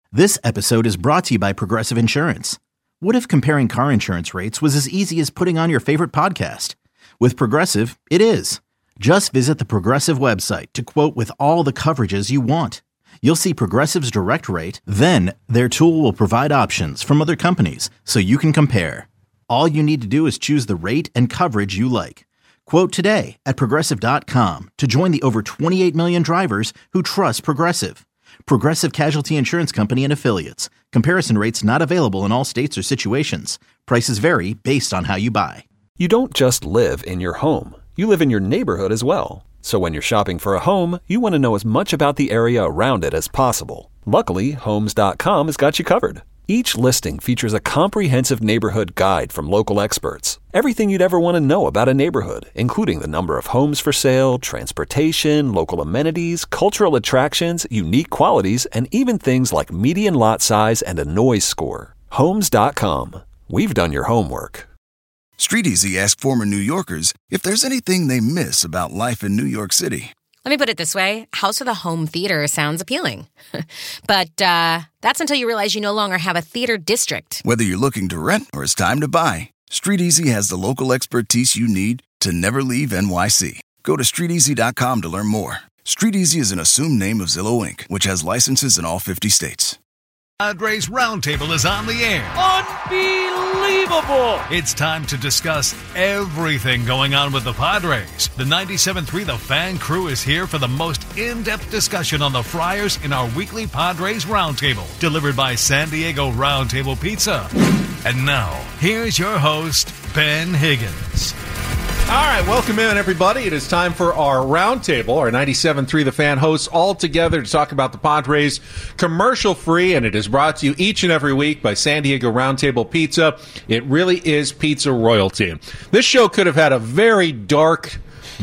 This episode is brought to you by Progressive Insurance. What if comparing car insurance rates was as easy as putting on your favorite podcast? With Progressive, it is. Just visit the Progressive website to quote with all the coverages you want. You'll see Progressive's direct rate, then their tool will provide options from other companies so you can compare. All you need to do is choose the rate and coverage you like. Quote today at Progressive.com to join the over 28 million drivers who trust Progressive. Progressive Casualty Insurance Company and Affiliates. Comparison rates not available in all states or situations. Prices vary based on how you buy. You don't just live in your home. You live in your neighborhood as well. So when you're shopping for a home, you want to know as much about the area around it as possible. Luckily, Homes.com has got you covered. Each listing features a comprehensive neighborhood guide from local experts. Everything you'd ever want to know about a neighborhood, including the number of homes for sale, transportation, local amenities, cultural attractions, unique qualities, and even things like median lot size and a noise score. Homes.com. We've done your homework. StreetEasy asked former New Yorkers if there's anything they miss about life in New York City. Let me put it this way. House with a home theater sounds appealing. But that's until you realize you no longer have a theater district. Whether you're looking to rent or it's time to buy, StreetEasy has the local expertise you need to never leave NYC. Go to StreetEasy.com to learn more. StreetEasy is an assumed name of Zillow Inc., which has licenses in all 50 states. Padres Roundtable is on the air. Unbelievable! It's time to discuss everything going on with the Padres. The 97.3 The Fan crew is here for the most in-depth discussion on the Friars in our weekly Padres Roundtable, delivered by San Diego Roundtable Pizza. And now, here's your host, Ben Higgins. All right, welcome in, everybody. It is time for our roundtable. Our 97.3 The Fan hosts all together to talk about the Padres, commercial-free, and it is brought to you each and every week by San Diego Roundtable Pizza. It really is pizza royalty. This show could have had a very dark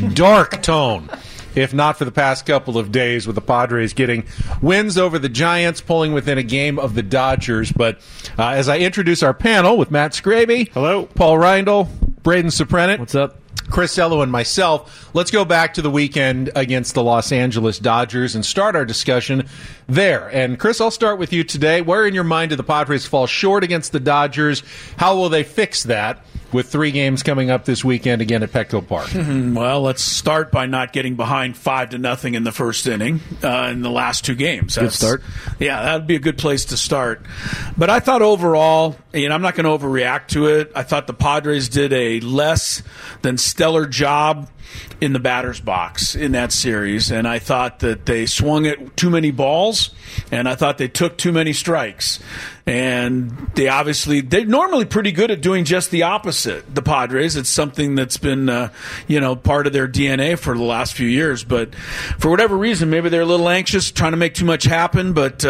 tone if not for the past couple of days with the Padres getting wins over the Giants, pulling within a game of the Dodgers. But as I introduce our panel with Matt Scraby. Hello. Paul Reindl, Braden Soprenet. What's up? Chris Ello and myself. Let's go back to the weekend against the Los Angeles Dodgers and start our discussion there. And Chris, I'll start with you today. Where in your mind did the Padres fall short against the Dodgers? How will they fix that with 3 games coming up this weekend again at Petco Park? Well, let's start by not getting behind 5-0 in the first inning in the last 2 games. Good start. Yeah, that would be a good place to start. But I thought overall, I'm not going to overreact to it. I thought the Padres did a less than stellar job in the batter's box in that series, and I thought that they swung at too many balls, and I thought they took too many strikes. And they're normally pretty good at doing just the opposite, the Padres. It's something that's been, part of their DNA for the last few years. But for whatever reason, maybe they're a little anxious, trying to make too much happen. But,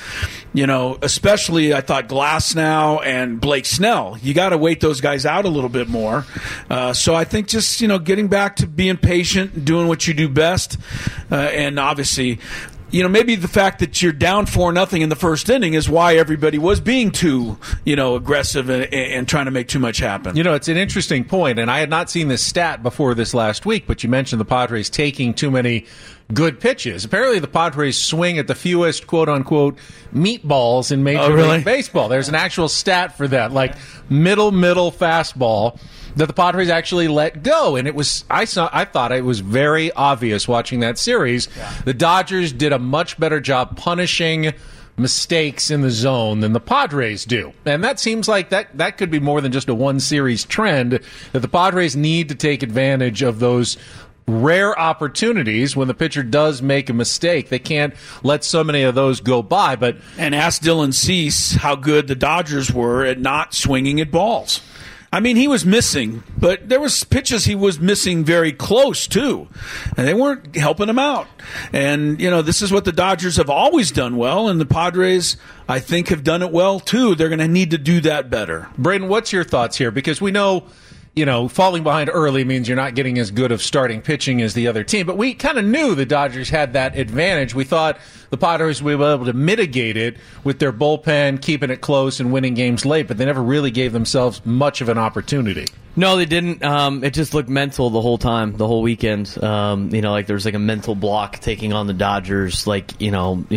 especially I thought Glasnow and Blake Snell, you got to wait those guys out a little bit more. So I think just, getting back to being patient, doing what you do best, and obviously – maybe the fact that you're down 4-0 in the first inning is why everybody was being too, aggressive and trying to make too much happen. It's an interesting point, and I had not seen this stat before this last week, but you mentioned the Padres taking too many good pitches. Apparently the Padres swing at the fewest, quote-unquote, meatballs in Major League Baseball. There's an actual stat for that, like middle fastball that the Padres actually let go, and I thought it was very obvious watching that series. Yeah. The Dodgers did a much better job punishing mistakes in the zone than the Padres do. And that seems like that could be more than just a one-series trend, that the Padres need to take advantage of those rare opportunities when the pitcher does make a mistake. They can't let so many of those go by. And ask Dylan Cease how good the Dodgers were at not swinging at balls. I mean, he was missing, but there was pitches he was missing very close, too. And they weren't helping him out. And, this is what the Dodgers have always done well, and the Padres, I think, have done it well, too. They're going to need to do that better. Braden, what's your thoughts here? Because we know falling behind early means you're not getting as good of starting pitching as the other team. But we kind of knew the Dodgers had that advantage. We thought the Padres would be able to mitigate it with their bullpen, keeping it close and winning games late, but they never really gave themselves much of an opportunity. No, they didn't. It just looked mental the whole time, the whole weekend. Like there was like a mental block taking on the Dodgers. Like, they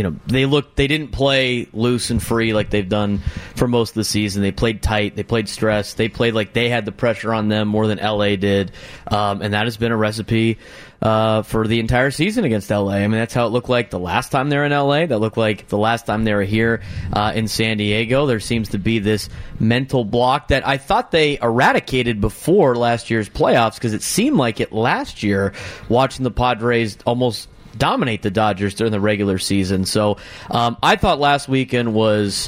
didn't play loose and free like they've done for most of the season. They played tight. They played stressed. They played like they had the pressure on them more than LA did. And that has been a recipe for the entire season against LA. I mean, that's how it looked like the last time they were in LA. That looked like the last time they were here in San Diego. There seems to be this mental block that I thought they eradicated before last year's playoffs, because it seemed like it last year watching the Padres almost dominate the Dodgers during the regular season. So I thought last weekend was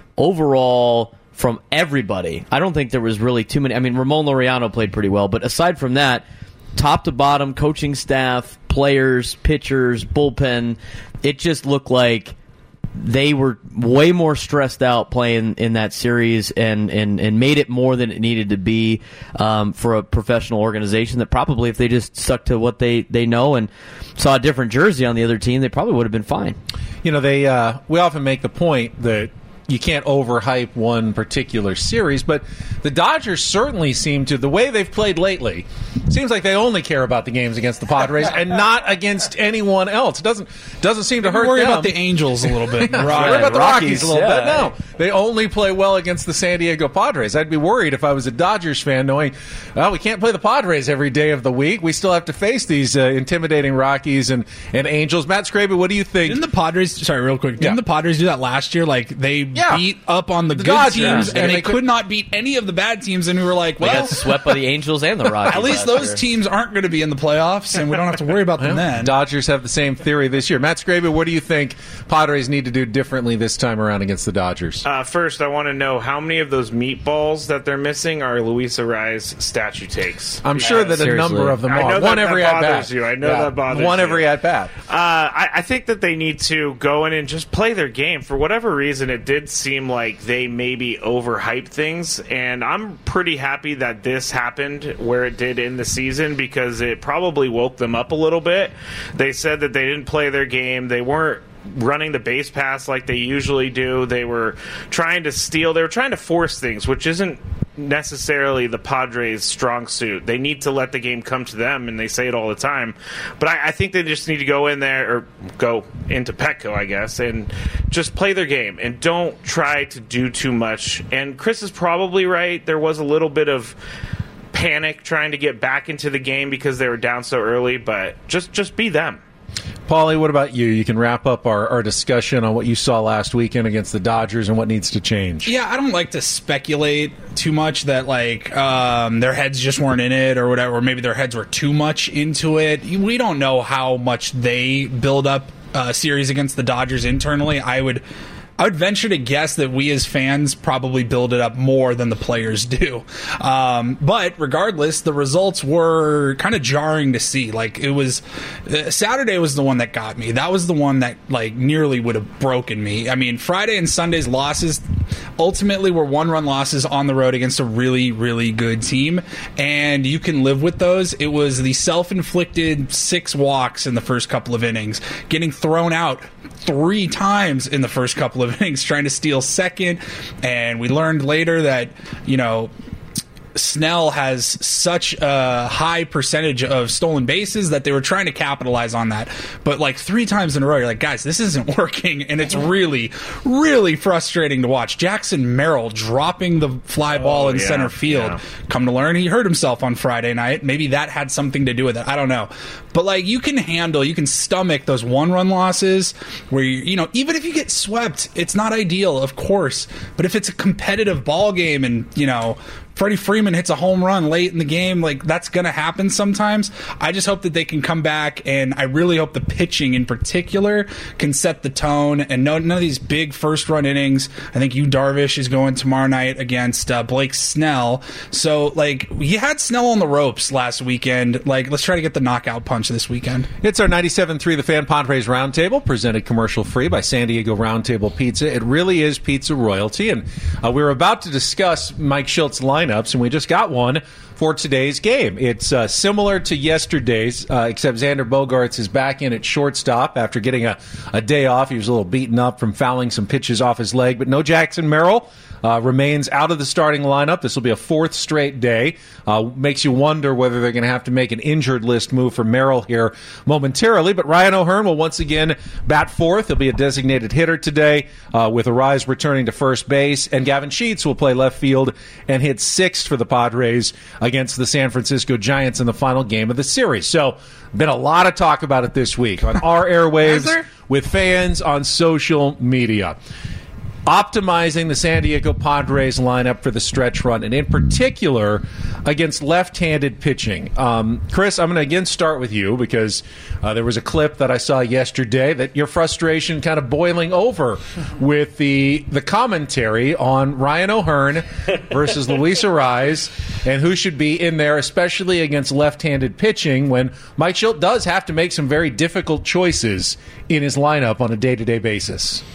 overall from everybody. I don't think there was really too many. I mean, Ramon Laureano played pretty well, but aside from that, top to bottom, coaching staff, players, pitchers, bullpen, it just looked like they were way more stressed out playing in that series and made it more than it needed to be for a professional organization that probably, if they just stuck to what they know and saw a different jersey on the other team, they probably would have been fine. We often make the point that you can't overhype one particular series, but the Dodgers certainly seem to, the way they've played lately, seems like they only care about the games against the Padres and not against anyone else. It doesn't seem to hurt them. Worry about the Angels a little bit. Worry about the Rockies a little bit. No, they only play well against the San Diego Padres. I'd be worried if I was a Dodgers fan knowing, we can't play the Padres every day of the week. We still have to face these intimidating Rockies and Angels. Matt Scraby, what do you think? Didn't the Padres do that last year? Like, they beat up on the good Dodgers teams, and they could not beat any of the bad teams, and we were like, well, they got swept by the Angels and the Rockies. At least those teams aren't going to be in the playoffs, and we don't have to worry about them then. Dodgers have the same theory this year. Matt Scraby, what do you think Padres need to do differently this time around against the Dodgers? First, I want to know how many of those meatballs that they're missing are Luis Arraez statue takes. I'm sure that a number of them are. I know one that every that at bothers bat. you. I know that bothers you. One every at bat. I think that they need to go in and just play their game. For whatever reason, it did seem like they maybe overhyped things, and I'm pretty happy that this happened where it did in the season, because it probably woke them up a little bit. They said that they didn't play their game. They weren't running the base pass like they usually do. They were trying to steal. They were trying to force things, which isn't necessarily the Padres' strong suit. They need to let the game come to them, and they say it all the time. But I think they just need to go in there, or go into Petco, I guess, and just play their game and don't try to do too much. And Chris is probably right. There was a little bit of panic trying to get back into the game because they were down so early, but just be them. Paulie, what about you? You can wrap up our discussion on what you saw last weekend against the Dodgers and what needs to change. Yeah, I don't like to speculate too much that their heads just weren't in it or whatever, or maybe their heads were too much into it. We don't know how much they build up a series against the Dodgers internally. I would venture to guess that we as fans probably build it up more than the players do. But regardless, the results were kind of jarring to see. Like, it was Saturday was the one that got me. That was the one that nearly would have broken me. I mean, Friday and Sunday's losses ultimately were one-run losses on the road against a really, really good team, and you can live with those. It was the self-inflicted 6 walks in the first couple of innings, getting thrown out 3 times in the first couple of innings, trying to steal second, and we learned later that, Snell has such a high percentage of stolen bases that they were trying to capitalize on that. But 3 times in a row, you're like, guys, this isn't working, and it's really, really frustrating to watch. Jackson Merrill dropping the fly ball in center field. Yeah. Come to learn, he hurt himself on Friday night. Maybe that had something to do with it. I don't know. But you can stomach those 1-run losses where even if you get swept, it's not ideal, of course. But if it's a competitive ball game and Freddie Freeman hits a home run late in the game, that's going to happen sometimes. I just hope that they can come back, and I really hope the pitching in particular can set the tone, and none of these big first-run innings. I think Darvish is going tomorrow night against Blake Snell. So, you had Snell on the ropes last weekend. Let's try to get the knockout punch this weekend. It's our 97.3 The Fan Padres Roundtable, presented commercial-free by San Diego Roundtable Pizza. It really is pizza royalty, and we were about to discuss Mike Schiltz's line lineups, and we just got one for today's game. It's similar to yesterday's, except Xander Bogaerts is back in at shortstop after getting a day off. He was a little beaten up from fouling some pitches off his leg, but no Jackson Merrill. Remains out of the starting lineup. This will be a fourth straight day. Makes you wonder whether they're going to have to make an injured list move for Merrill here momentarily. But Ryan O'Hearn will once again bat fourth. He'll be a designated hitter today, with Arise returning to first base. And Gavin Sheets will play left field and hit sixth for the Padres against the San Francisco Giants in the final game of the series. So, been a lot of talk about it this week on our airwaves, with fans on social media. Optimizing the San Diego Padres lineup for the stretch run, and in particular against left-handed pitching. Chris, I'm going to again start with you because there was a clip that I saw yesterday that your frustration kind of boiling over with the commentary on Ryan O'Hearn versus Luis Arraez and who should be in there, especially against left-handed pitching, when Mike Shildt does have to make some very difficult choices in his lineup on a day-to-day basis.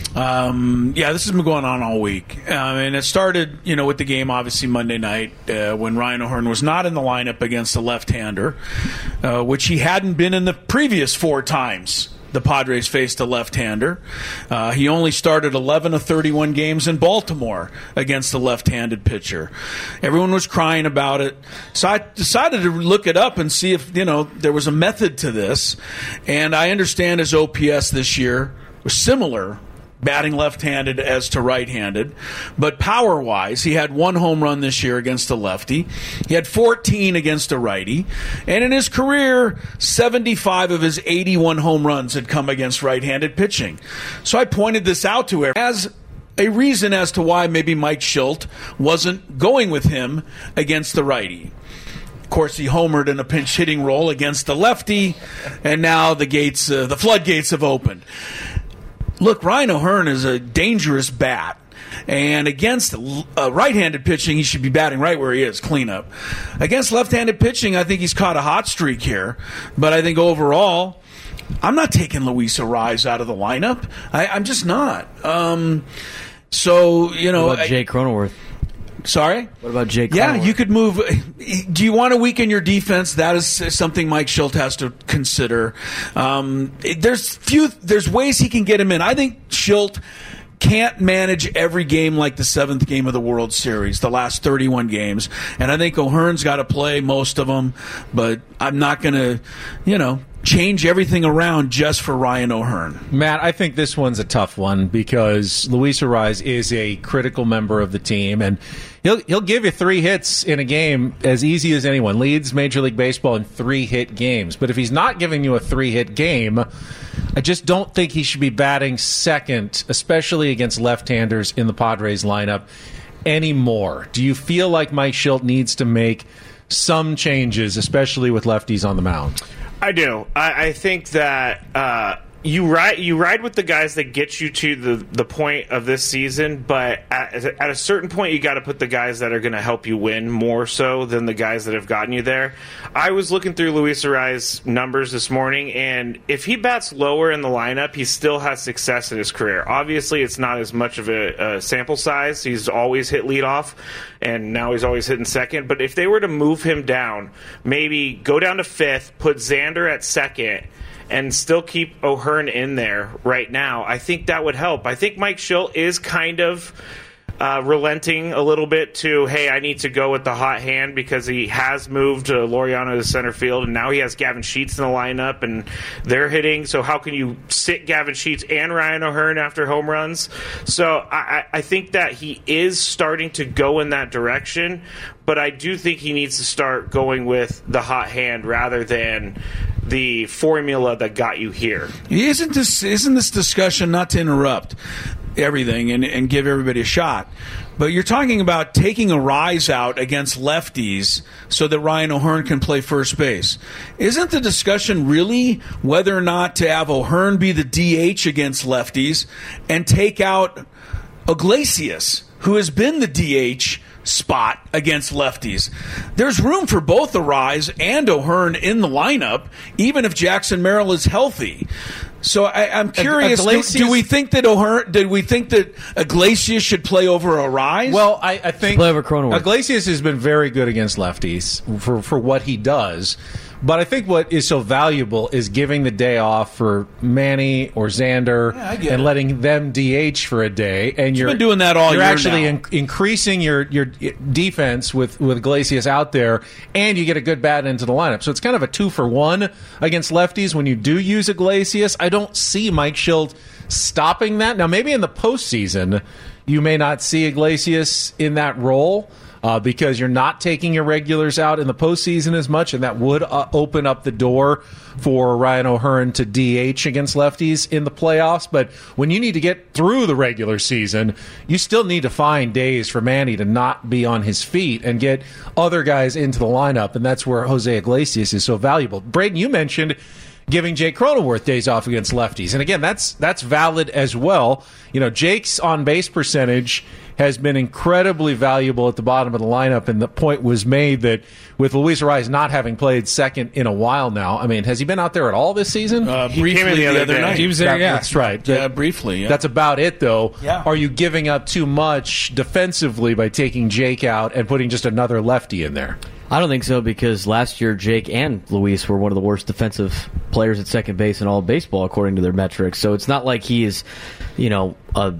Yeah, this has been going on all week. And it started, with the game, obviously, Monday night when Ryan O'Hearn was not in the lineup against a left-hander, which he hadn't been in the previous 4 times the Padres faced a left-hander. He only started 11 of 31 games in Baltimore against a left-handed pitcher. Everyone was crying about it. So I decided to look it up and see if, there was a method to this. And I understand his OPS this year was similar, batting left-handed as to right-handed. But power-wise, he had 1 home run this year against a lefty. He had 14 against a righty. And in his career, 75 of his 81 home runs had come against right-handed pitching. So I pointed this out to him as a reason as to why maybe Mike Shildt wasn't going with him against the righty. Of course, he homered in a pinch hitting role against the lefty, and now the floodgates have opened. Look, Ryan O'Hearn is a dangerous bat, and against right-handed pitching, he should be batting right where he is, cleanup. Against left-handed pitching, I think he's caught a hot streak here, but I think overall, I'm not taking Luis Arraez out of the lineup. I'm just not. What about Jay Cronenworth? Sorry? What about Jake Cronenworth? Yeah, you could move. Do you want to weaken your defense? That is something Mike Shildt has to consider. There's ways he can get him in. I think Shildt can't manage every game like the 7th game of the World Series, the last 31 games. And I think O'Hearn's got to play most of them, but I'm not going to, change everything around just for Ryan O'Hearn. Matt, I think this one's a tough one because Luis Arraez is a critical member of the team, and he'll give you 3 hits in a game as easy as anyone. Leads Major League Baseball in 3-hit games. But if he's not giving you a 3-hit game, I just don't think he should be batting second, especially against left-handers in the Padres lineup anymore. Do you feel like Mike Shildt needs to make some changes, especially with lefties on the mound? I do. I think that you ride with the guys that get you to the point of this season, but at a certain point, you got to put the guys that are going to help you win more so than the guys that have gotten you there. I was looking through Luis Arraez's numbers this morning, and if he bats lower in the lineup, he still has success in his career. Obviously, it's not as much of a sample size. He's always hit leadoff, and now he's always hitting second. But if they were to move him down, maybe go down to 5th, put Xander at 2nd, and still keep O'Hearn in there right now, I think that would help. I think Mike Shildt is kind of relenting a little bit to, hey, I need to go with the hot hand because he has moved Laureano to center field, and now he has Gavin Sheets in the lineup, and they're hitting. So how can you sit Gavin Sheets and Ryan O'Hearn after home runs? So I think that he is starting to go in that direction, but I do think he needs to start going with the hot hand rather than the formula that got you here. Isn't this discussion, not to interrupt everything and give everybody a shot, but you're talking about taking Arraez out against lefties so that Ryan O'Hearn can play first base. Isn't the discussion really whether or not to have O'Hearn be the DH against lefties and take out Iglesias, who has been the DH spot against lefties? There's room for both Arraez and O'Hearn in the lineup, even if Jackson Merrill is healthy. So I'm curious. Iglesias, do we think that Did we think that Iglesias should play over Arise? Well, I think play over Cronenworth. Iglesias has been very good against lefties for what he does. But I think what is so valuable is giving the day off for Manny or Xander and letting them DH for a day. And you're been doing that all year. You're actually now. Increasing your defense with Iglesias out there, and you get a good bat into the lineup. So it's kind of a 2-for-1 against lefties when you do use Iglesias. I don't see Mike Shildt stopping that. Now, maybe in the postseason, you may not see Iglesias in that role. Because you're not taking your regulars out in the postseason as much, and that would open up the door for Ryan O'Hearn to DH against lefties in the playoffs. But when you need to get through the regular season, you still need to find days for Manny to not be on his feet and get other guys into the lineup, and that's where Jose Iglesias is so valuable. Braden, you mentioned giving Jake Cronenworth days off against lefties. And again, that's valid as well. You know, Jake's on-base percentage has been incredibly valuable at the bottom of the lineup, and the point was made that with Luis Arraez not having played second in a while now, I mean, has he been out there at all this season? Briefly the other night. He was there, That's right. Yeah, briefly. Yeah. That's about it, though. Yeah. Are you giving up too much defensively by taking Jake out and putting just another lefty in there? I don't think so, because last year Jake and Luis were one of the worst defensive players at second base in all of baseball, according to their metrics. So it's not like he is, you know,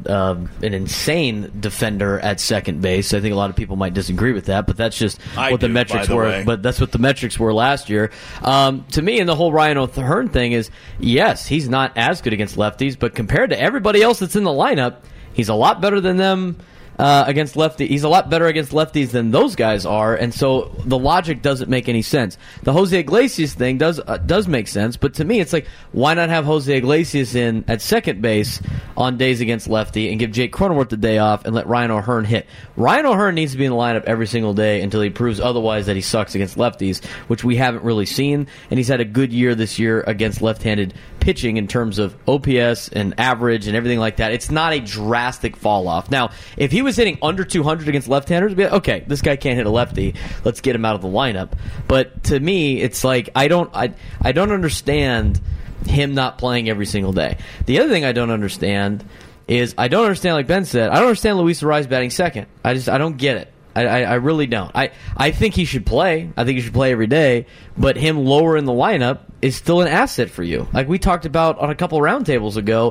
an insane defender at second base. I think a lot of people might disagree with that, but that's just what the metrics were. But that's what the metrics were last year. To me, and the whole Ryan O'Hearn thing is, yes, he's not as good against lefties, but compared to everybody else that's in the lineup, he's a lot better than them. Against lefty, he's a lot better against lefties than those guys are, and so the logic doesn't make any sense. The Jose Iglesias thing does make sense, but to me, it's like, why not have Jose Iglesias in at second base on days against lefty and give Jake Cronenworth the day off and let Ryan O'Hearn hit? Ryan O'Hearn needs to be in the lineup every single day until he proves otherwise that he sucks against lefties, which we haven't really seen, and he's had a good year this year against left-handed pitching in terms of OPS and average and everything like that. It's not a drastic fall off. Now, if he was hitting under 200 against left-handers, be like, okay, this guy can't hit a lefty. Let's get him out of the lineup. But to me, it's like I don't understand him not playing every single day. The other thing I don't understand is like Ben said, I don't understand Luis Arraez batting second. I don't get it. I really don't. I think he should play. I think he should play every day. But him lower in the lineup is still an asset for you. Like we talked about on a couple of roundtables ago,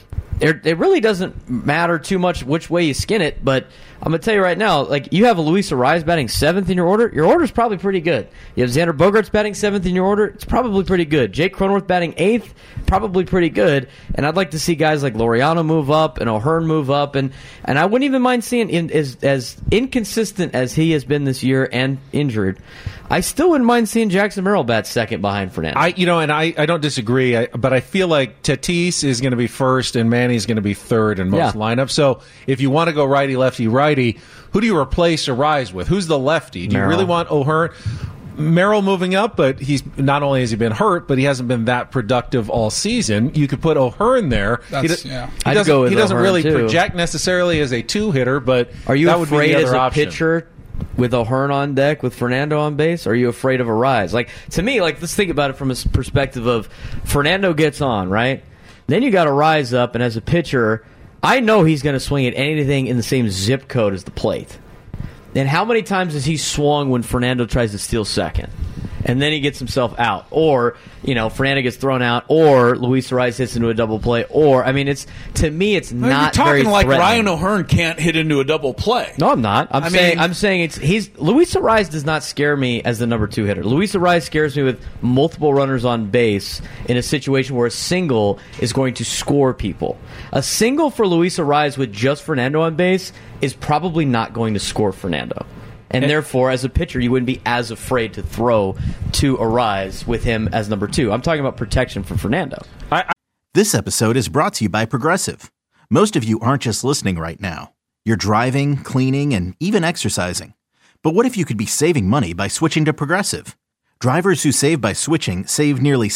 it really doesn't matter too much which way you skin it, but I'm going to tell you right now, like you have a Luis Arraez batting 7th in your order's probably pretty good. You have Xander Bogaerts batting 7th in your order, it's probably pretty good. Jake Cronenworth batting 8th, probably pretty good. And I'd like to see guys like Laureano move up and O'Hearn move up, and I wouldn't even mind seeing as inconsistent as he has been this year and injured, I still wouldn't mind seeing Jackson Merrill bat second behind Fernando. I don't disagree, but I feel like Tatis is going to be first and Manny's going to be third in most lineups. So if you want to go righty, lefty, righty, who do you replace Arraez with? Who's the lefty? Do you really want O'Hearn? Merrill moving up, but he's not only has he been hurt, but he hasn't been that productive all season. You could put O'Hearn there. He doesn't really project necessarily as a two-hitter, but are you that would afraid be the as other a option. pitcher with O'Hearn on deck, with Fernando on base? Or are you afraid of Arraez? Like, to me, like, let's think about it from a perspective of Fernando gets on, right? Then you got to rise up, and as a pitcher, I know he's going to swing at anything in the same zip code as the plate. And how many times has he swung when Fernando tries to steal second? And then he gets himself out. Or, Fernando gets thrown out, or Luis Arraez hits into a double play, or, to me, it's not very You're talking like Ryan O'Hearn can't hit into a double play. No, I'm not. I'm saying Luis Arraez does not scare me as the number 2 hitter. Luis Arraez scares me with multiple runners on base in a situation where a single is going to score people. A single for Luis Arraez with just Fernando on base is probably not going to score Fernando. And therefore, as a pitcher, you wouldn't be as afraid to throw to Arraez with him as number 2. I'm talking about protection for Fernando. This episode is brought to you by Progressive. Most of you aren't just listening right now. You're driving, cleaning, and even exercising. But what if you could be saving money by switching to Progressive? Drivers who save by switching save nearly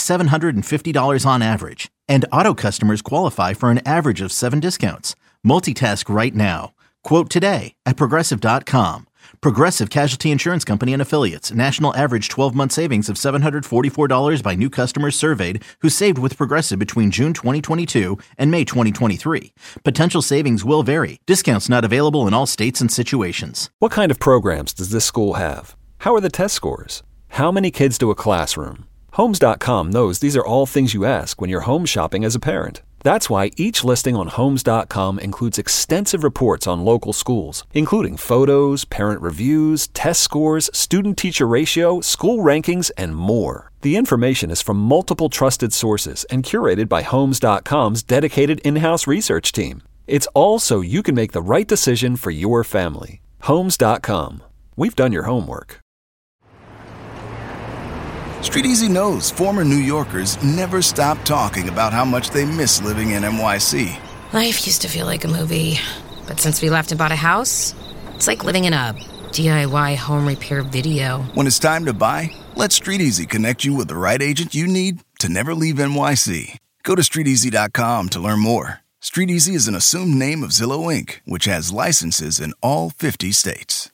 $750 on average. And auto customers qualify for an average of 7 discounts. Multitask right now. Quote today at Progressive.com. Progressive Casualty Insurance Company and Affiliates. National average 12-month savings of $744 by new customers surveyed who saved with Progressive between June 2022 and May 2023. Potential savings will vary. Discounts not available in all states and situations. What kind of programs does this school have? How are the test scores? How many kids do a classroom? Homes.com knows these are all things you ask when you're home shopping as a parent. That's why each listing on Homes.com includes extensive reports on local schools, including photos, parent reviews, test scores, student-teacher ratio, school rankings, and more. The information is from multiple trusted sources and curated by Homes.com's dedicated in-house research team. It's all so you can make the right decision for your family. Homes.com. We've done your homework. Street Easy knows former New Yorkers never stop talking about how much they miss living in NYC. Life used to feel like a movie, but since we left and bought a house, it's like living in a DIY home repair video. When it's time to buy, let Street Easy connect you with the right agent you need to never leave NYC. Go to StreetEasy.com to learn more. Street Easy is an assumed name of Zillow Inc., which has licenses in all 50 states.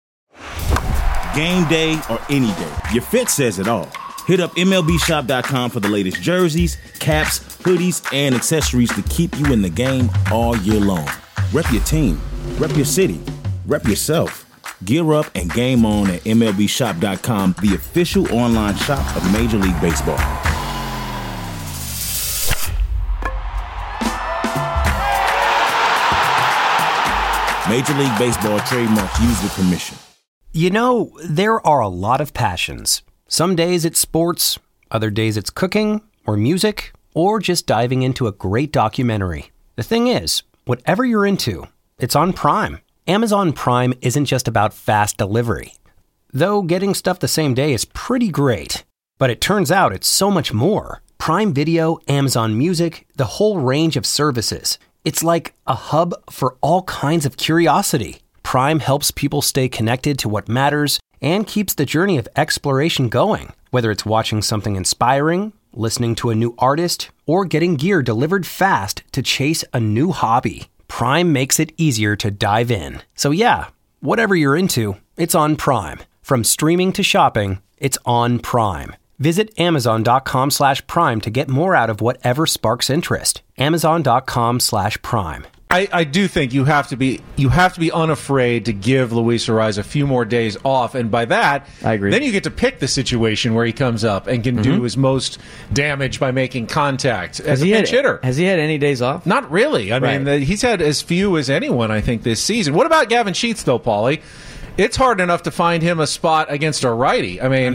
Game day or any day, your fit says it all. Hit up MLBshop.com for the latest jerseys, caps, hoodies, and accessories to keep you in the game all year long. Rep your team, rep your city, rep yourself. Gear up and game on at MLBshop.com, the official online shop of Major League Baseball. Major League Baseball trademarks used with permission. You know, there are a lot of passions. Some days it's sports, other days it's cooking, or music, or just diving into a great documentary. The thing is, whatever you're into, it's on Prime. Amazon Prime isn't just about fast delivery. Though getting stuff the same day is pretty great. But it turns out it's so much more. Prime Video, Amazon Music, the whole range of services. It's like a hub for all kinds of curiosity. Prime helps people stay connected to what matters and keeps the journey of exploration going. Whether it's watching something inspiring, listening to a new artist, or getting gear delivered fast to chase a new hobby, Prime makes it easier to dive in. So yeah, whatever you're into, it's on Prime. From streaming to shopping, it's on Prime. Visit Amazon.com/Prime to get more out of whatever sparks interest. Amazon.com/Prime. I do think you have to be unafraid to give Luis Arraez a few more days off, and by that, I agree. Then you get to pick the situation where he comes up and can do his most damage by making contact as a pinch hitter. Has he had any days off? Not really. I mean, he's had as few as anyone, I think, this season. What about Gavin Sheets, though, Paulie? It's hard enough to find him a spot against a righty. I mean,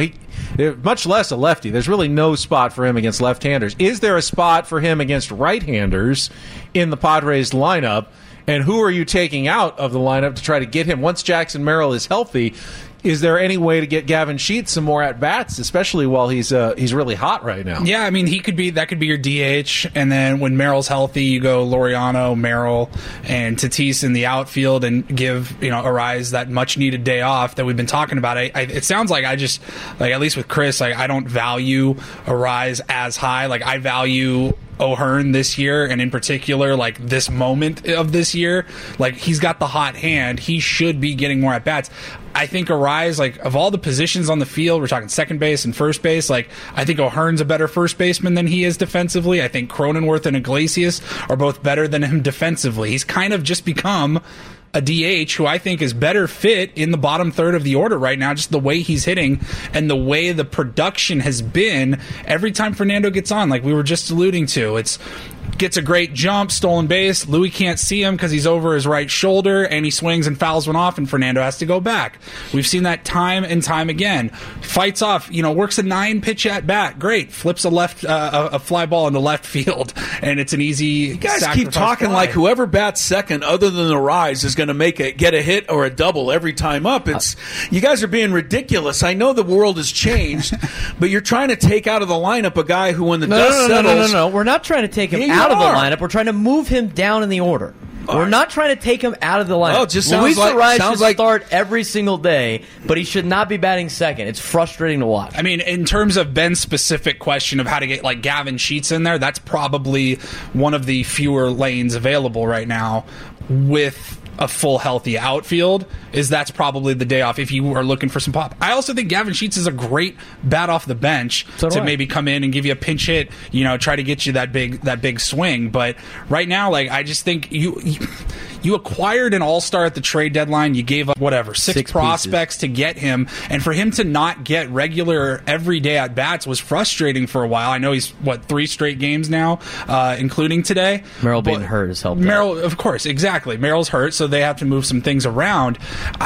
much less a lefty. There's really no spot for him against left-handers. Is there a spot for him against right-handers in the Padres lineup? And who are you taking out of the lineup to try to get him? Once Jackson Merrill is healthy, is there any way to get Gavin Sheets some more at-bats, especially while he's really hot right now? Yeah, I mean, that could be your DH, and then when Merrill's healthy, you go Laureano, Merrill, and Tatis in the outfield and give, Arraez that much-needed day off that we've been talking about. It sounds like at least with Chris, I don't value Arraez as high. I value O'Hearn this year, and in particular, this moment of this year, he's got the hot hand. He should be getting more at-bats. I think Arraez, of all the positions on the field, we're talking second base and first base, I think O'Hearn's a better first baseman than he is defensively. I think Cronenworth and Iglesias are both better than him defensively. He's kind of just become a DH who I think is better fit in the bottom third of the order right now, just the way he's hitting and the way the production has been every time Fernando gets on, like we were just alluding to. Gets a great jump, stolen base. Louis can't see him because he's over his right shoulder, and he swings and fouls one off, and Fernando has to go back. We've seen that time and time again. Fights off, works a 9-pitch at bat. Great. Flips a fly ball into left field, and it's an easy. You guys keep talking like whoever bats second, other than Arraez, is going to get a hit or a double every time up. You guys are being ridiculous. I know the world has changed, but you're trying to take out of the lineup a guy who, when the dust settles, No. We're not trying to take him out of the lineup. We're trying to move him down in the order. We're not trying to take him out of the lineup. Oh, it just Luis Arraez should like start every single day, but he should not be batting second. It's frustrating to watch. I mean, in terms of Ben's specific question of how to get like Gavin Sheets in there, that's probably one of the fewer lanes available right now with a full healthy outfield. That's probably the day off if you are looking for some pop. I also think Gavin Sheets is a great bat off the bench to maybe come in and give you a pinch hit, try to get you that big swing. But right now, like, I just think you acquired an all-star at the trade deadline. You gave up, six prospects to get him. And for him to not get regular everyday at-bats was frustrating for a while. I know he's, 3 straight games now, including today. Merrill being hurt has helped. Merrill, of course, exactly. Merrill's hurt, so they have to move some things around.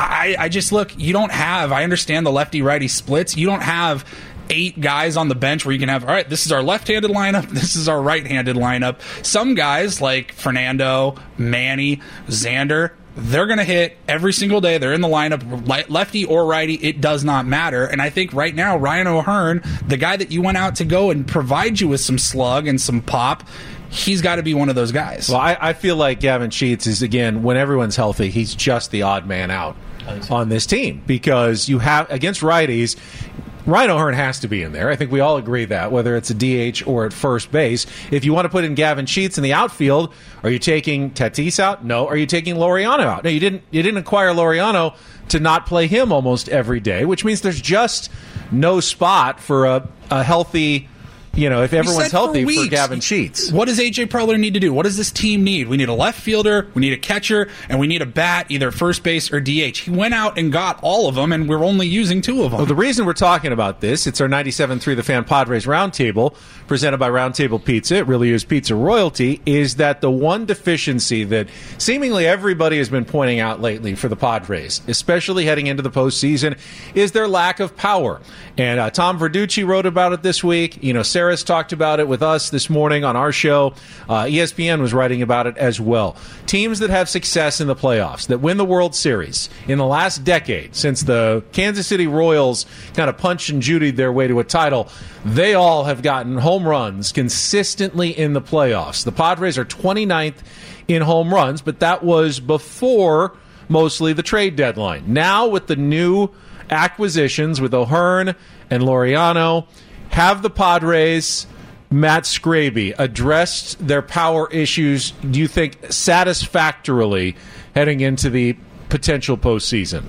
I just look, you don't have, I understand the lefty-righty splits. You don't have 8 guys on the bench where you can have, all right, this is our left-handed lineup, this is our right-handed lineup. Some guys like Fernando, Manny, Xander, they're going to hit every single day. They're in the lineup, lefty or righty, it does not matter. And I think right now, Ryan O'Hearn, the guy that you went out to go and provide you with some slug and some pop, he's got to be one of those guys. Well, I feel like Gavin Sheets is, again, when everyone's healthy, he's just the odd man out on this team. Because you have, against righties, Ryan O'Hearn has to be in there. I think we all agree that, whether it's a DH or at first base. If you want to put in Gavin Sheets in the outfield, are you taking Tatis out? No. Are you taking Laureano out? No, you didn't acquire Laureano to not play him almost every day, which means there's just no spot for a healthy, if everyone's healthy for Gavin Sheets. What does A.J. Preller need to do? What does this team need? We need a left fielder, we need a catcher, and we need a bat, either first base or DH. He went out and got all of them, and we're only using 2 of them. Well, the reason we're talking about this, it's our 97.3 The Fan Padres Roundtable, presented by Roundtable Pizza. It really is pizza royalty, is that the one deficiency that seemingly everybody has been pointing out lately for the Padres, especially heading into the postseason, is their lack of power. And Tom Verducci wrote about it this week. Sarah's talked about it with us this morning on our show. ESPN was writing about it as well. Teams that have success in the playoffs, that win the World Series in the last decade, since the Kansas City Royals kind of punched and judied their way to a title, they all have gotten home runs consistently in the playoffs. The Padres are 29th in home runs, but that was before mostly the trade deadline. Now with the new acquisitions with O'Hearn and Laureano, have the Padres, Matt Scraby, addressed their power issues, do you think, satisfactorily heading into the potential postseason?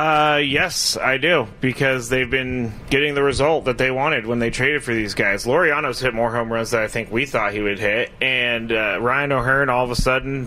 Yes, I do, because they've been getting the result that they wanted when they traded for these guys. Laureano's hit more home runs than I think we thought he would hit, and Ryan O'Hearn all of a sudden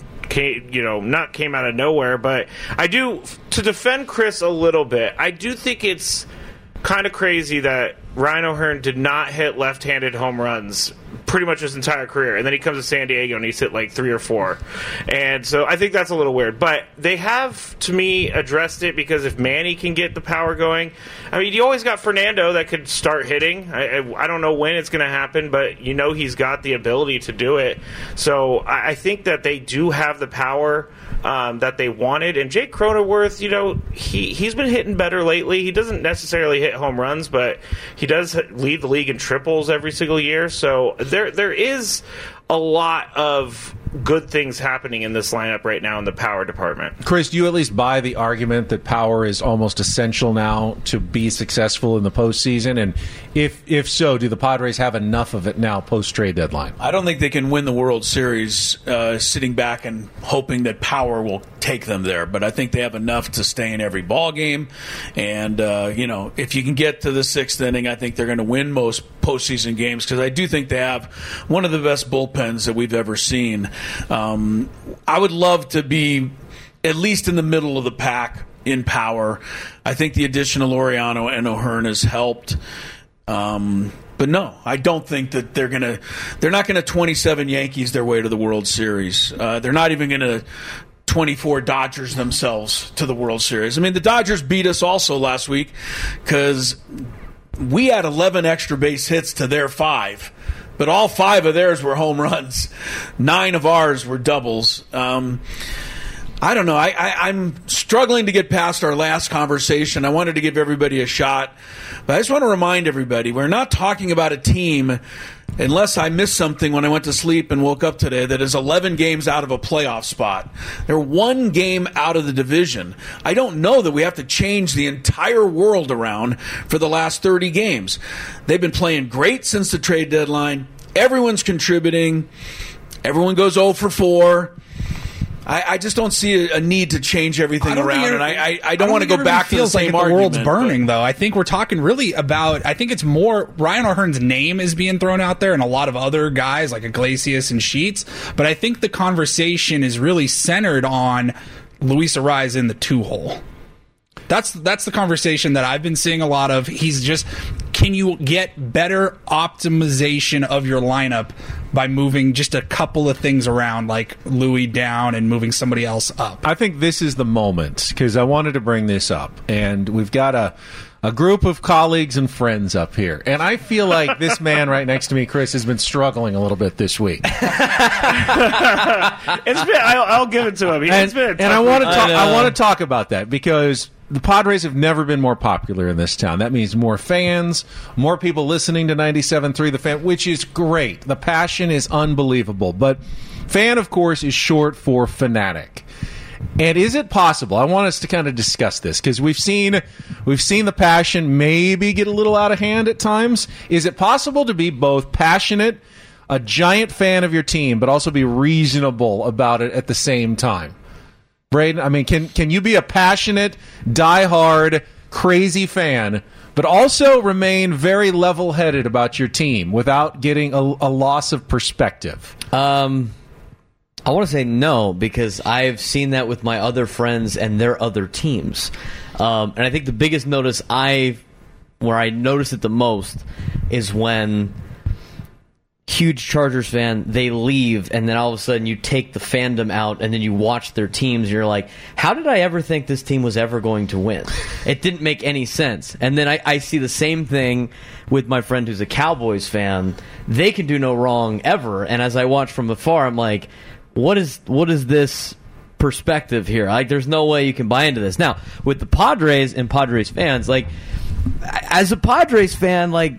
came out of nowhere. But I do, to defend Chris a little bit, I do think it's kind of crazy that Ryan O'Hearn did not hit left-handed home runs pretty much his entire career, and then he comes to San Diego and he's hit like 3 or 4, and so I think that's a little weird. But they have, to me, addressed it, because if Manny can get the power going, I mean, you always got Fernando that could start hitting. I don't know when it's going to happen, but he's got the ability to do it. So I think that they do have the power that they wanted. And Jake Cronenworth, he's been hitting better lately. He doesn't necessarily hit home runs, but he does lead the league in triples every single year. So there is a lot of good things happening in this lineup right now in the power department. Chris, do you at least buy the argument that power is almost essential now to be successful in the postseason? And if so, do the Padres have enough of it now post-trade deadline? I don't think they can win the World Series sitting back and hoping that power will take them there. But I think they have enough to stay in every ball game. And, if you can get to the 6th inning, I think they're going to win most postseason games, because I do think they have one of the best bullpens that we've ever seen. I would love to be at least in the middle of the pack in power. I think the addition of Laureano and O'Hearn has helped. But no, I don't think that they're not going to 27 Yankees their way to the World Series. They're not even going to 24 Dodgers themselves to the World Series. I mean, the Dodgers beat us also last week because we had 11 extra base hits to their 5. But all 5 of theirs were home runs. 9 of ours were doubles. I don't know. I'm struggling to get past our last conversation. I wanted to give everybody a shot. But I just want to remind everybody, we're not talking about a team Unless I missed something when I went to sleep and woke up today, that is 11 games out of a playoff spot. They're one game out of the division. I don't know that we have to change the entire world around for the last 30 games. They've been playing great since the trade deadline. Everyone's contributing. Everyone goes 0 for 4. I just don't see a need to change everything around, and I don't want to go back to the same argument. The world's burning, though. I think we're talking really about. I think it's more Ryan O'Hearn's name is being thrown out there, and a lot of other guys like Iglesias and Sheets. But I think the conversation is really centered on Luis Arraez in the 2-hole. That's the conversation that I've been seeing a lot of. He's just, can you get better optimization of your lineup by moving just a couple of things around, like Louis down and moving somebody else up? I think this is the moment, because I wanted to bring this up, and we've got a group of colleagues and friends up here, and I feel like this man right next to me, Chris, has been struggling a little bit this week. I'll give it to him. And I want to talk about that, because the Padres have never been more popular in this town. That means more fans, more people listening to 97.3 The Fan, which is great. The passion is unbelievable. But fan, of course, is short for fanatic. And is it possible? I want us to kind of discuss this, because we've seen the passion maybe get a little out of hand at times. Is it possible to be both passionate, a giant fan of your team, but also be reasonable about it at the same time? Braden, I mean, can you be a passionate, diehard, crazy fan, but also remain very level-headed about your team without getting a loss of perspective? I want to say no, because I've seen that with my other friends and their other teams. And I think the biggest notice where I notice it the most is when huge Chargers fan, they leave, and then all of a sudden you take the fandom out, and then you watch their teams, and you're like, how did I ever think this team was ever going to win? It didn't make any sense. And then I see the same thing with my friend who's a Cowboys fan. They can do no wrong ever, and as I watch from afar, I'm like, what is this perspective here? Like, there's no way you can buy into this. Now, with the Padres and Padres fans, like, as a Padres fan, like,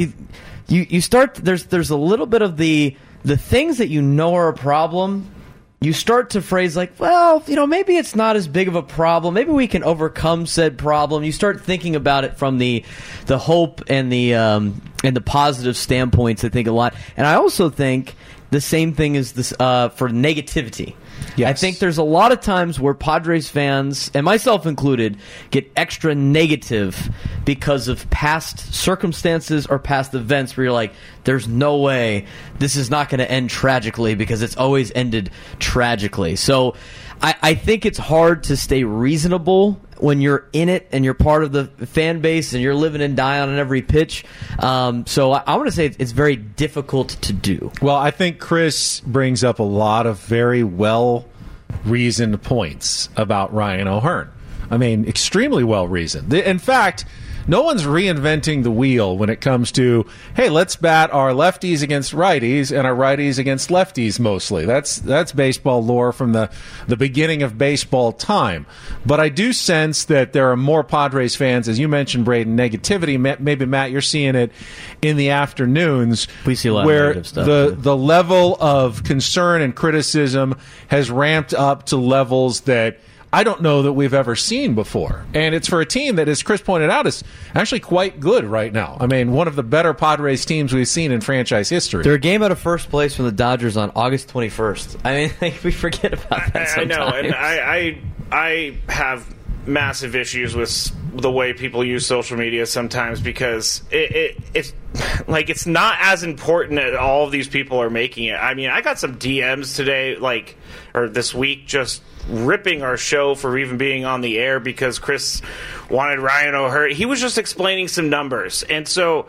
you start, there's a little bit of the things that you know are a problem. You start to phrase like, well, maybe it's not as big of a problem. Maybe we can overcome said problem. You start thinking about it from the hope and the positive standpoints, I think, a lot. And I also think the same thing is this for negativity. Yes. I think there's a lot of times where Padres fans, and myself included, get extra negative because of past circumstances or past events where you're like, there's no way this is not going to end tragically, because it's always ended tragically. So I think it's hard to stay reasonable when you're in it and you're part of the fan base and you're living and dying on every pitch. So I want to say it's very difficult to do. Well, I think Chris brings up a lot of very well-reasoned points about Ryan O'Hearn. I mean, extremely well-reasoned. In fact, no one's reinventing the wheel when it comes to, hey, let's bat our lefties against righties and our righties against lefties mostly. That's baseball lore from the beginning of baseball time. But I do sense that there are more Padres fans, as you mentioned, Braden, negativity. Maybe, Matt, you're seeing it in the afternoons. We see a lot where of negative stuff. The level of concern and criticism has ramped up to levels that I don't know that we've ever seen before. And it's for a team that, as Chris pointed out, is actually quite good right now. I mean, one of the better Padres teams we've seen in franchise history. They're a game out of first place from the Dodgers on August 21st. I mean, we forget about that sometimes. I know, and I have massive issues with the way people use social media sometimes, because it's like, it's not as important as all of these people are making it. I mean, I got some DMs today, or this week, just ripping our show for even being on the air because Chris wanted Ryan O'Hearn. He was just explaining some numbers. And so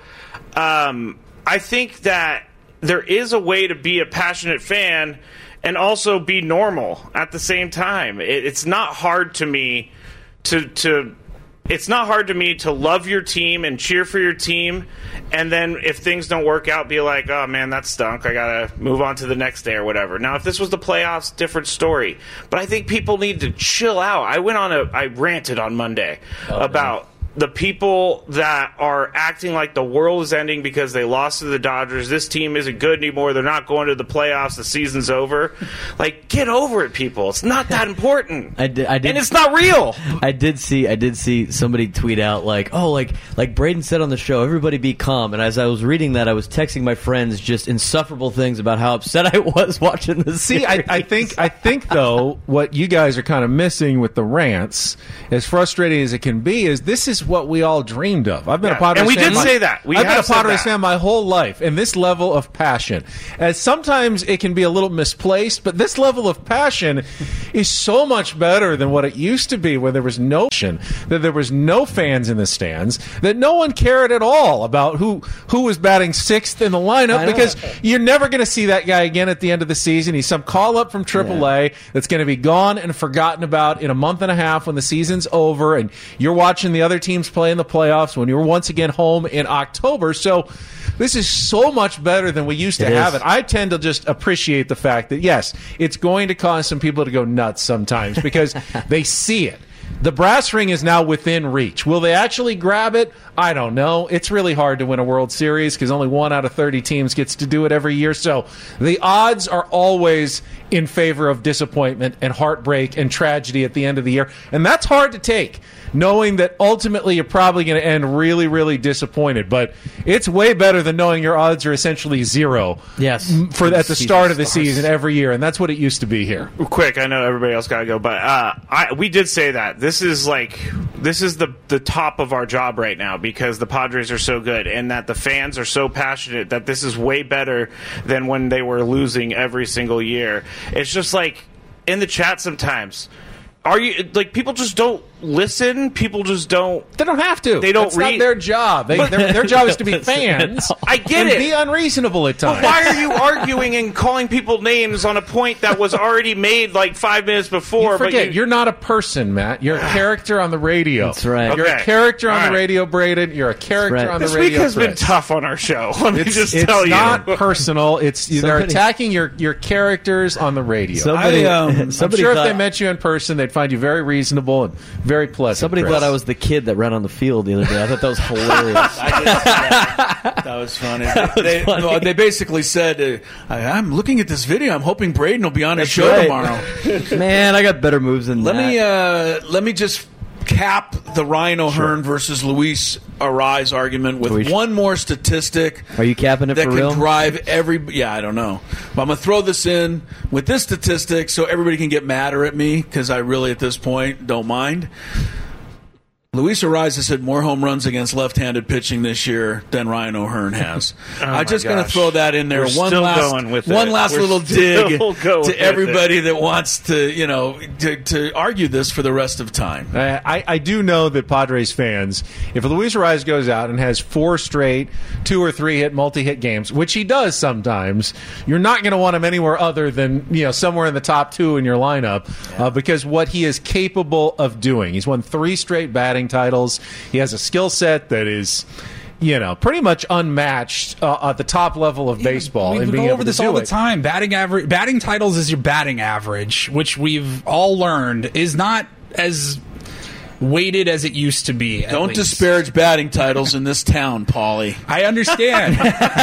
I think that there is a way to be a passionate fan and also be normal at the same time. It's not hard to me it's not hard to me to love your team and cheer for your team, and then if things don't work out, be like, oh man, that stunk, I gotta move on to the next day or whatever. Now, if this was the playoffs, different story. But I think people need to chill out. I ranted on Monday about the people that are acting like the world is ending because they lost to the Dodgers, this team isn't good anymore, they're not going to the playoffs, the season's over. Like, get over it, people. It's not that important. I did, and it's not real. I did see somebody tweet out like Braden said on the show, everybody be calm. And as I was reading that, I was texting my friends just insufferable things about how upset I was watching this. See, I think though, what you guys are kind of missing with the rants, as frustrating as it can be, is this is what we all dreamed of. I've been a Padres fan. And we did say that. I've been a Padres fan my whole life, and this level of passion. And sometimes it can be a little misplaced, but this level of passion is so much better than what it used to be, where there was no passion, that there was no fans in the stands, that no one cared at all about who was batting sixth in the lineup, because you're never going to see that guy again at the end of the season. He's some call up from AAA that's going to be gone and forgotten about in a month and a half when the season's over, and you're watching the other teams play in the playoffs when you're once again home in October. So this is so much better than we used to have it. I tend to just appreciate the fact that, yes, it's going to cause some people to go nuts sometimes because they see it. The brass ring is now within reach. Will they actually grab it? I don't know. It's really hard to win a World Series because only 1 out of 30 teams gets to do it every year. So the odds are always in favor of disappointment and heartbreak and tragedy at the end of the year. And that's hard to take, knowing that ultimately you're probably going to end really, really disappointed. But it's way better than knowing your odds are essentially zero at the start of the season every year. And that's what it used to be here. Quick, I know everybody else got to go, but we did say that. This is the top of our job right now because the Padres are so good and that the fans are so passionate that this is way better than when they were losing every single year. It's just like in the chat sometimes. People just don't listen? People just don't... They don't have to. They don't That's read. Not their job. Their job is to be fans. I get it. And be unreasonable at times. But why are you arguing and calling people names on a point that was already made like 5 minutes before? You forget, you're not a person, Matt. You're a character on the radio. That's right. You're a character on the radio, Braden. You're a character on the radio. This week has been tough on our show. Let me just tell you. It's not personal. They're attacking your characters on the radio. I'm sure if they met you in person, they'd find you very reasonable and very pleasant. Somebody thought I was the kid that ran on the field the other day. I thought that was hilarious. That was funny. They basically said, I'm looking at this video. I'm hoping Braden will be on his show tomorrow. Man, I got better moves than that. Let me just cap the Ryan O'Hearn versus Luis Arraez argument with one more statistic. Are you capping it for real? That can drive everybody. Yeah, I don't know. But I'm going to throw this in with this statistic so everybody can get madder at me because I really, at this point, don't mind. Luis Arraez has hit more home runs against left-handed pitching this year than Ryan O'Hearn has. I'm just going to throw that in there. One last little dig to everybody that wants to argue this for the rest of time. I do know that Padres fans, if Luis Arraez goes out and has 4 straight 2 or 3 multi-hit games, which he does sometimes, you're not going to want him anywhere other than somewhere in the top 2 in your lineup because what he is capable of doing. He's won 3 straight batting titles. He has a skill set that is, pretty much unmatched at the top level of baseball. We go over this all the time. Batting titles is your batting average, which we've all learned is not as weighted as it used to be. Don't disparage batting titles in this town, Paulie. I understand.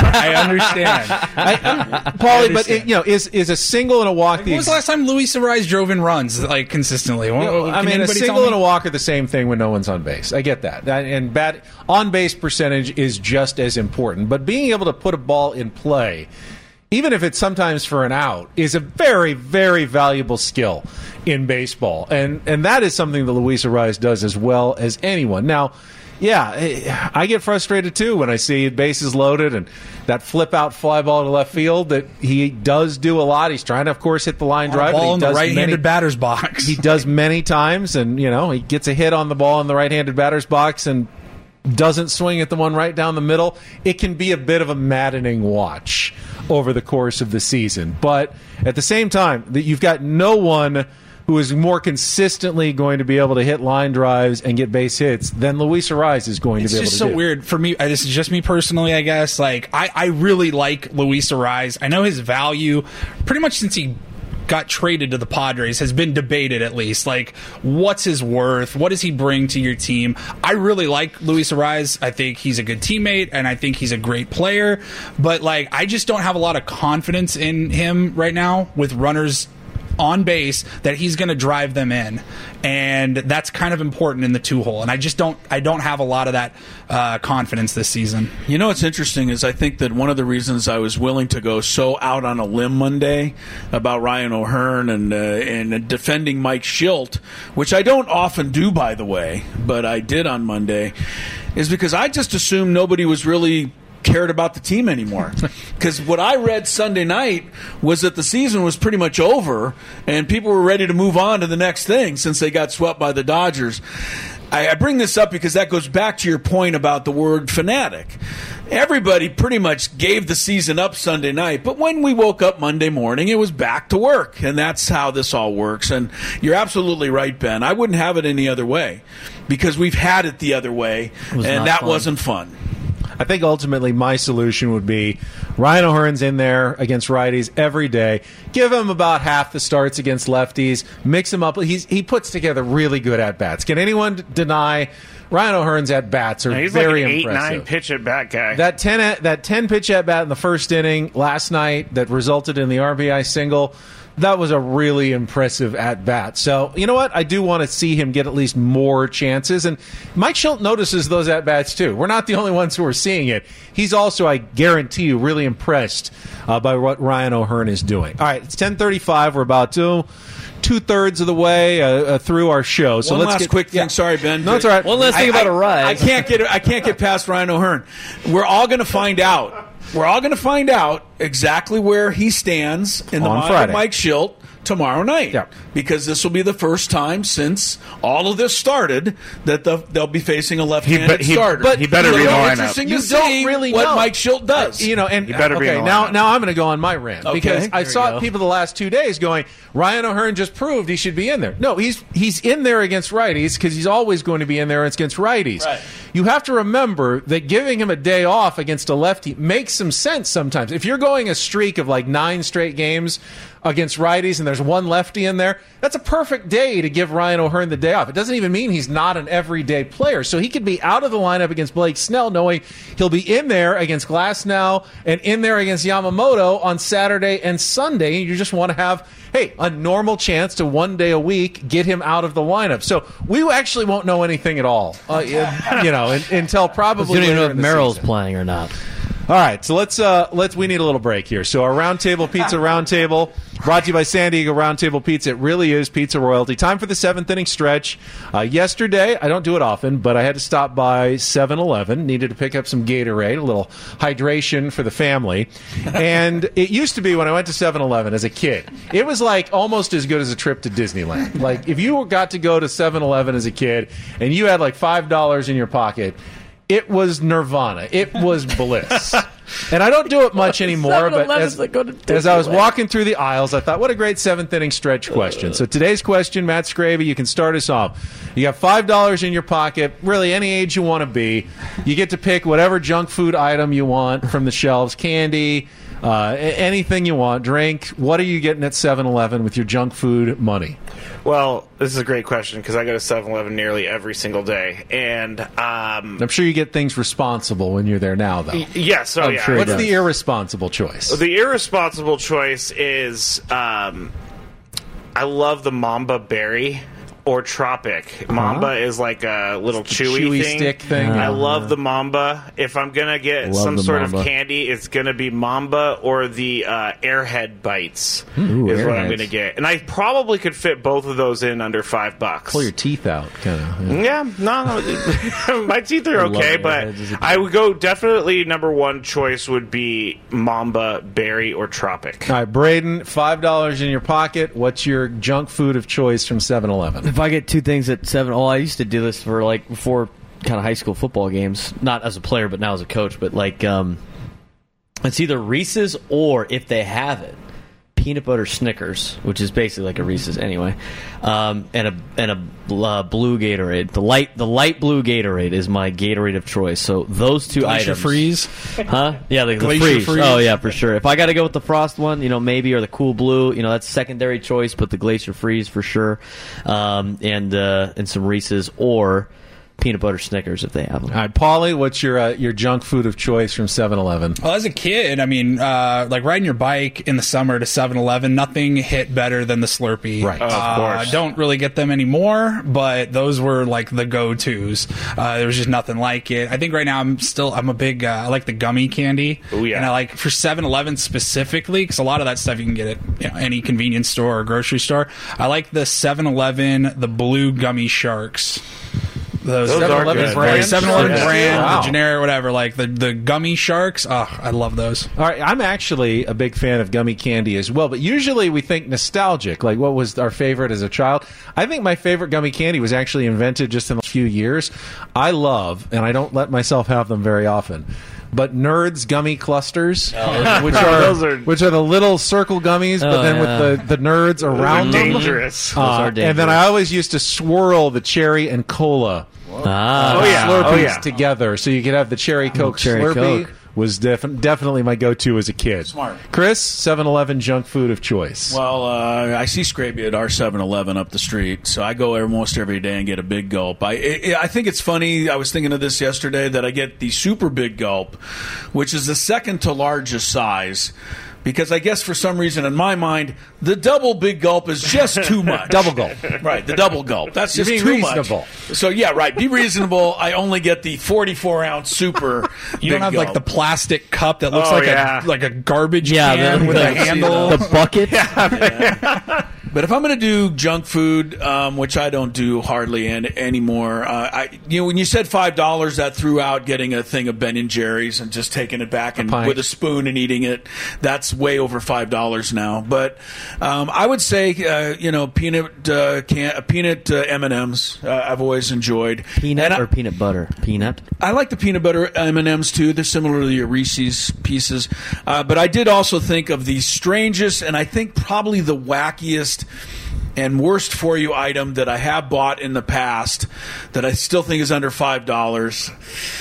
Paulie, but is a single and a walk. When was the last time Luis Arraez drove in runs consistently? A single and a walk are the same thing when no one's on base. I get that, and on base percentage is just as important. But being able to put a ball in play, even if it's sometimes for an out, is a very, very valuable skill in baseball. And that is something that Luis Arraez does as well as anyone. Now, I get frustrated too when I see bases loaded and that flip-out fly ball to left field that he does do a lot. He's trying to, of course, hit the line drive. Ball in the right-handed batter's box. He does many times, and, he gets a hit on the ball in the right-handed batter's box and doesn't swing at the one right down the middle. It can be a bit of a maddening watch over the course of the season. But at the same time, you've got no one who is more consistently going to be able to hit line drives and get base hits than Luis Arraez is going to be able to do. It's just so weird for me. This is just me personally, I guess. I really like Luis Arraez. I know his value pretty much since he got traded to the Padres has been debated, at least. Like, what's his worth? What does he bring to your team? I really like Luis Arraez. I think he's a good teammate, and I think he's a great player. But, like, I just don't have a lot of confidence in him right now with runners on base that he's going to drive them in, and that's kind of important in the 2-hole. And I don't have a lot of that confidence this season. You know what's interesting is I think that one of the reasons I was willing to go so out on a limb Monday about Ryan O'Hearn and defending Mike Shildt, which I don't often do, by the way, but I did on Monday, is because I just assumed nobody was really cared about the team anymore. Because what I read Sunday night was that the season was pretty much over and people were ready to move on to the next thing since they got swept by the Dodgers. I bring this up because that goes back to your point about the word fanatic. Everybody pretty much gave the season up Sunday night, but when we woke up Monday morning, it was back to work, and that's how this all works. And you're absolutely right, Ben. I wouldn't have it any other way because we've had it the other way, and that wasn't fun. I think ultimately my solution would be Ryan O'Hearn's in there against righties every day. Give him about half the starts against lefties. Mix him up. He puts together really good at-bats. Can anyone deny Ryan O'Hearn's at-bats are he's very like an impressive. 8-9 pitch at-bat guy. That 10 pitch at-bat in the first inning last night that resulted in the RBI single, that was a really impressive at-bat. So, you know what? I do want to see him get at least more chances. And Mike Shildt notices those at-bats, too. We're not the only ones who are seeing it. He's also, I guarantee you, really impressed by what Ryan O'Hearn is doing. All right, it's 10:35. We're about two-thirds of the way through our show. So One let's last quick thing. Sorry, Ben. No, it's all right. One last thing about Arraez. I can't get past Ryan O'Hearn. We're all going to find out. We're all going to find out exactly where he stands in the mind of Mike Shildt tomorrow night. Yep. Because this will be the first time since all of this started that they'll be facing a left-handed starter. But he better be in the lineup. Interesting You to don't see really what know. Mike Shildt does. He better be in the lineup. now I'm going to go on my rant because I saw go. people the last 2 days going, Ryan O'Hearn just proved he should be in there. No, he's in there against righties because he's always going to be in there against righties. Right. You have to remember that giving him a day off against a lefty makes some sense sometimes. If you're going a streak of like 9 straight games against righties and there's one lefty in there, that's a perfect day to give Ryan O'Hearn the day off. It doesn't even mean he's not an everyday player. So he could be out of the lineup against Blake Snell knowing he'll be in there against Glasnow and in there against Yamamoto on Saturday and Sunday. You just want to have, a normal chance to one day a week get him out of the lineup. So we actually won't know anything at all, until probably We don't even know later if in the Merrill's season. playing or not. All right, so we need a little break here. So our Roundtable Pizza Roundtable, brought to you by San Diego Roundtable Pizza. It really is pizza royalty. Time for the 7th inning stretch. Yesterday, I don't do it often, but I had to stop by 7-Eleven. Needed to pick up some Gatorade, a little hydration for the family. And it used to be when I went to 7-Eleven as a kid, it was like almost as good as a trip to Disneyland. Like if you got to go to 7-Eleven as a kid and you had like $5 in your pocket, it was nirvana. It was bliss. And I don't do it much anymore, but as I was walking through the aisles, I thought, what a great 7th inning stretch question. So today's question, Matt Scraby, you can start us off. You got $5 in your pocket, really any age you want to be. You get to pick whatever junk food item you want from the shelves, candy, anything you want, drink. What are you getting at 7-Eleven with your junk food money? Well, this is a great question because I go to 7-Eleven nearly every single day, and I'm sure you get things responsible when you're there now, though. Yes, yeah. Sure. What's the irresponsible choice? The irresponsible choice is I love the Mamba Berry or Tropic. Mamba is like a little chewy thing. Stick thing. I love the Mamba. If I'm going to get some sort of candy, it's going to be Mamba or the Airhead Bites is what I'm going to get. And I probably could fit both of those in under $5. Pull your teeth out, kind of. Yeah, no, my teeth are okay, but I would go definitely number one choice would be Mamba, Berry, or Tropic. All right, Braden, $5 in your pocket. What's your junk food of choice from 7-Eleven? If I get 2 things at 7, I used to do this for before kind of high school football games, not as a player, but now as a coach. But it's either Reese's or if they have it, peanut butter Snickers, which is basically like a Reese's anyway, and a blue Gatorade. The light blue Gatorade is my Gatorade of choice. So those two Glacier items. Freeze? Huh? Yeah, the Glacier freeze. Oh yeah, for sure. If I got to go with the Frost one, maybe, or the Cool Blue, that's secondary choice, but the Glacier Freeze for sure, and some Reese's or peanut butter Snickers if they have them. All right, Paulie, what's your junk food of choice from 7-Eleven? Well, as a kid, I mean, like riding your bike in the summer to 7-Eleven, nothing hit better than the Slurpee. Right. Of course. I don't really get them anymore, but those were like the go-tos. There was just nothing like it. I think right now I'm a big, I like the gummy candy. Oh, yeah. And I like, for 7-Eleven specifically, because a lot of that stuff you can get at any convenience store or grocery store. I like the 7-Eleven, the blue gummy sharks. Those 7-Eleven brand? 7-Eleven Sure. brand, Wow. the generic, whatever, like the gummy sharks. Oh, I love those. All right, I'm actually a big fan of gummy candy as well, but usually we think nostalgic, like what was our favorite as a child. I think my favorite gummy candy was actually invented just in a few years. I love, and I don't let myself have them very often, but Nerds gummy clusters, which are the little circle gummies, but then with the nerds around them. Dangerous. are dangerous. And then I always used to swirl the cherry and cola Slurpees together, so you could have the cherry Coke Slurpee. Coke. Was definitely my go-to as a kid. Smart. Chris, 7-Eleven junk food of choice. Well, I see Scrappy at our 7-Eleven up the street, so I go almost every day and get a big gulp. I think it's funny, I was thinking of this yesterday, that I get the super big gulp, which is the second to largest size. Because I guess for some reason in my mind, the double big gulp is just too much. Double gulp. Right, the double gulp. That's You're just being too reasonable. much. So, yeah, right. Be reasonable. I only get the 44-ounce super You don't have big like the gulp. plastic cup that looks Oh, like yeah. a garbage Yeah, can with a handle. the bucket. But if I'm going to do junk food, which I don't do hardly anymore, when you said $5, that threw out getting a thing of Ben and Jerry's and just taking it back and with a spoon and eating it. That's way over $5 now. But I would say, peanut M&Ms. I've always enjoyed Peanut or peanut butter? Peanut. I like the peanut butter M&Ms too. They're similar to your Reese's Pieces. But I did also think of the strangest and I think probably the wackiest and worst for you item that I have bought in the past that I still think is under $5.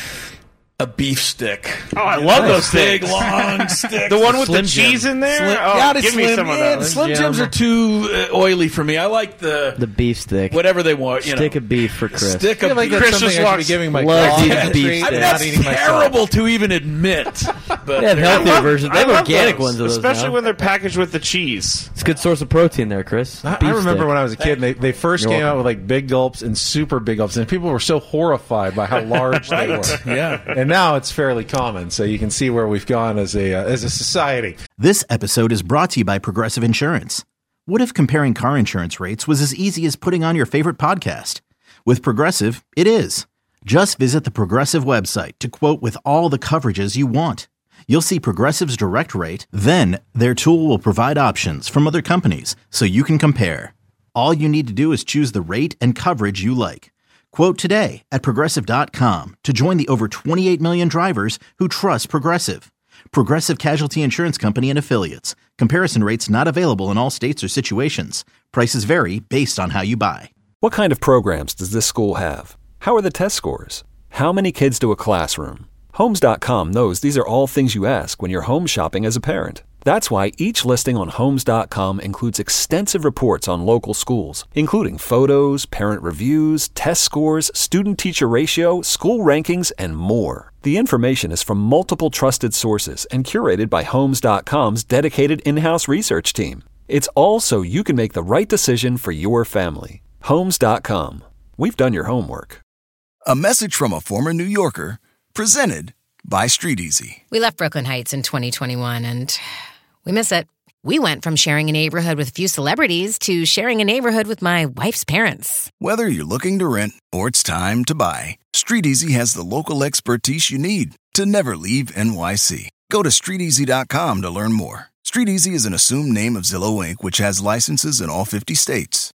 A beef stick. Oh, I love those big, things. long sticks. The one with Slim the cheese Jim. in there? Give me some of those. Slim Jims are too oily for me. I like the beef stick. whatever they want. Stick of beef for Chris. Stick I feel of like beef. that's Chris something just I should be walks- giving my loves dog eating on the beef street stick. and That's not eating myself. terrible to even admit. But They have healthier versions. They have love organic those, ones of those especially now. when they're packaged with the cheese. It's a good source of protein there, Chris. I Beef remember stick. when I was a kid, they first You're came out welcome. with like big gulps and super big gulps, and people were so horrified by how large they were. Yeah. And now it's fairly common, so you can see where we've gone as a society. This episode is brought to you by Progressive Insurance. What if comparing car insurance rates was as easy as putting on your favorite podcast? With Progressive, it is. Just visit the Progressive website to quote with all the coverages you want. You'll see Progressive's direct rate, then their tool will provide options from other companies so you can compare. All you need to do is choose the rate and coverage you like. Quote today at Progressive.com to join the over 28 million drivers who trust Progressive. Progressive Casualty Insurance Company and Affiliates. Comparison rates not available in all states or situations. Prices vary based on how you buy. What kind of programs does this school have? How are the test scores? How many kids do a classroom? Homes.com knows these are all things you ask when you're home shopping as a parent. That's why each listing on Homes.com includes extensive reports on local schools, including photos, parent reviews, test scores, student-teacher ratio, school rankings, and more. The information is from multiple trusted sources and curated by Homes.com's dedicated in-house research team. It's all so you can make the right decision for your family. Homes.com. We've done your homework. A message from a former New Yorker, presented by Street Easy. We left Brooklyn Heights in 2021 and we miss it. We went from sharing a neighborhood with a few celebrities to sharing a neighborhood with my wife's parents. Whether you're looking to rent or it's time to buy, Street Easy has the local expertise you need to never leave NYC. Go to StreetEasy.com to learn more. Street Easy is an assumed name of Zillow Inc., which has licenses in all 50 states.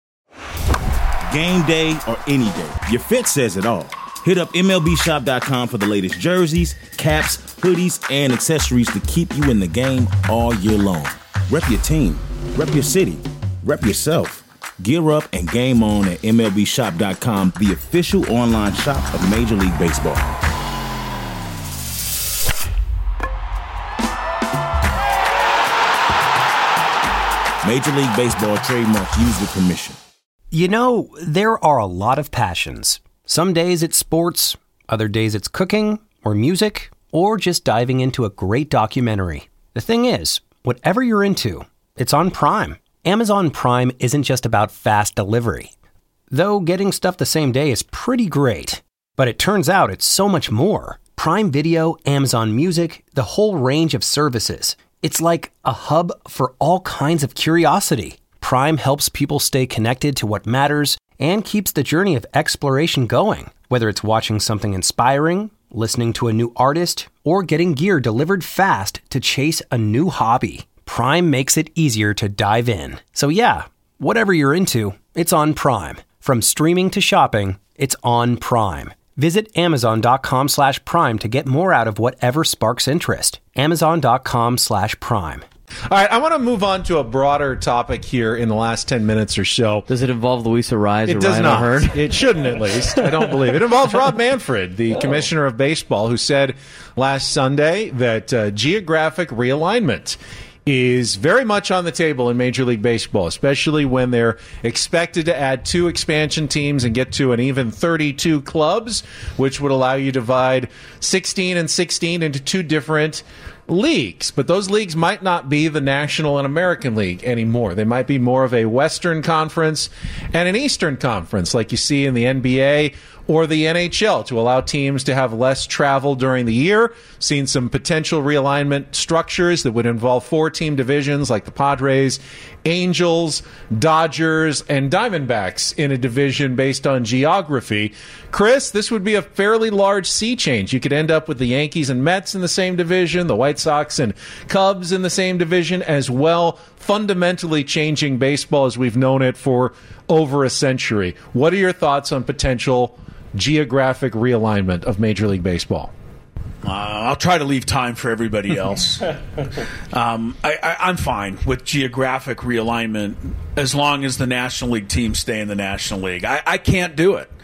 Game day or any day, your fit says it all. Hit up MLBshop.com for the latest jerseys, caps, hoodies, and accessories to keep you in the game all year long. Rep your team, rep your city, rep yourself. Gear up and game on at MLBShop.com, the official online shop of Major League Baseball. Major League Baseball trademarks used with permission. You know, there are a lot of passions. Some days it's sports, other days it's cooking or music, or just diving into a great documentary. The thing is, whatever you're into, it's on Prime. Amazon Prime isn't just about fast delivery. Though getting stuff the same day is pretty great. But it turns out it's so much more. Prime Video, Amazon Music, the whole range of services. It's like a hub for all kinds of curiosity. Prime helps people stay connected to what matters and keeps the journey of exploration going. Whether it's watching something inspiring, listening to a new artist, or getting gear delivered fast to chase a new hobby. Prime makes it easier to dive in. So yeah, whatever you're into, it's on Prime. From streaming to shopping, it's on Prime. Visit Amazon.com/Prime to get more out of whatever sparks interest. Amazon.com/Prime. All right, I want to move on to a broader topic here in the last 10 minutes or so. Does it involve Luisa Rise or It does Ryan not. O'Hearn? It shouldn't, at least. I don't believe it. It involves Rob Manfred, the commissioner of baseball, who said last Sunday that geographic realignment is very much on the table in Major League Baseball, especially when they're expected to add 2 expansion teams and get to an even 32 clubs, which would allow you to divide 16 and 16 into 2 different leagues. But those leagues might not be the National and American League anymore. They might be more of a Western Conference and an Eastern Conference, like you see in the NBA or the NHL, to allow teams to have less travel during the year. Seen some potential realignment structures that would involve 4-team divisions like the Padres, Angels, Dodgers, and Diamondbacks in a division based on geography. Chris, this would be a fairly large sea change. You could end up with the Yankees and Mets in the same division, the White Sox and Cubs in the same division as well, fundamentally changing baseball as we've known it for over a century. What are your thoughts on potential geographic realignment of Major League Baseball? I'll try to leave time for everybody else. I'm fine with geographic realignment as long as the National League teams stay in the National League. I can't do it.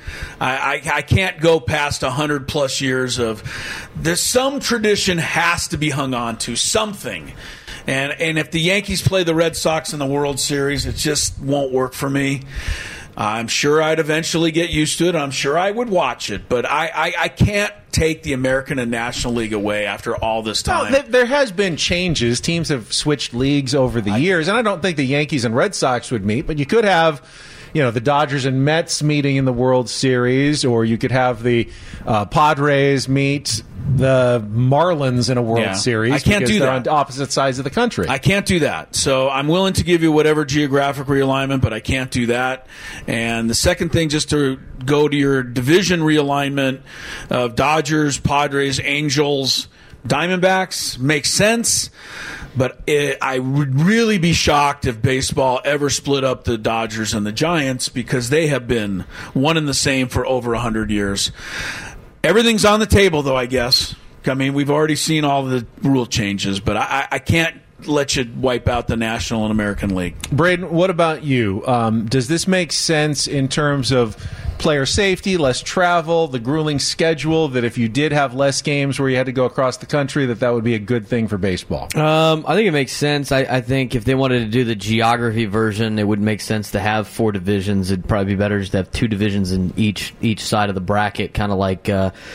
I can't go past 100-plus years of there's some tradition has to be hung on to, something. And if the Yankees play the Red Sox in the World Series, it just won't work for me. I'm sure I'd eventually get used to it. I'm sure I would watch it. But I can't take the American and National League away after all this time. No, there has been changes. Teams have switched leagues over the years. And I don't think the Yankees and Red Sox would meet. But you could have, the Dodgers and Mets meeting in the World Series. Or you could have the Padres meet the Marlins in a World Series. I can't do that. They're on opposite sides of the country. I can't do that. So I'm willing to give you whatever geographic realignment, but I can't do that. And the second thing, just to go to your division realignment of Dodgers, Padres, Angels, Diamondbacks, makes sense. But I would really be shocked if baseball ever split up the Dodgers and the Giants, because they have been one and the same for over 100 years. Everything's on the table, though, I guess. I mean, we've already seen all the rule changes, but I can't let you wipe out the National and American League. Braden, what about you? Does this make sense in terms of player safety, less travel, the grueling schedule, that if you did have less games where you had to go across the country, that would be a good thing for baseball? I think it makes sense. I think if they wanted to do the geography version, it would make sense to have 4 divisions. It'd probably be better just to have 2 divisions in each side of the bracket, kind of like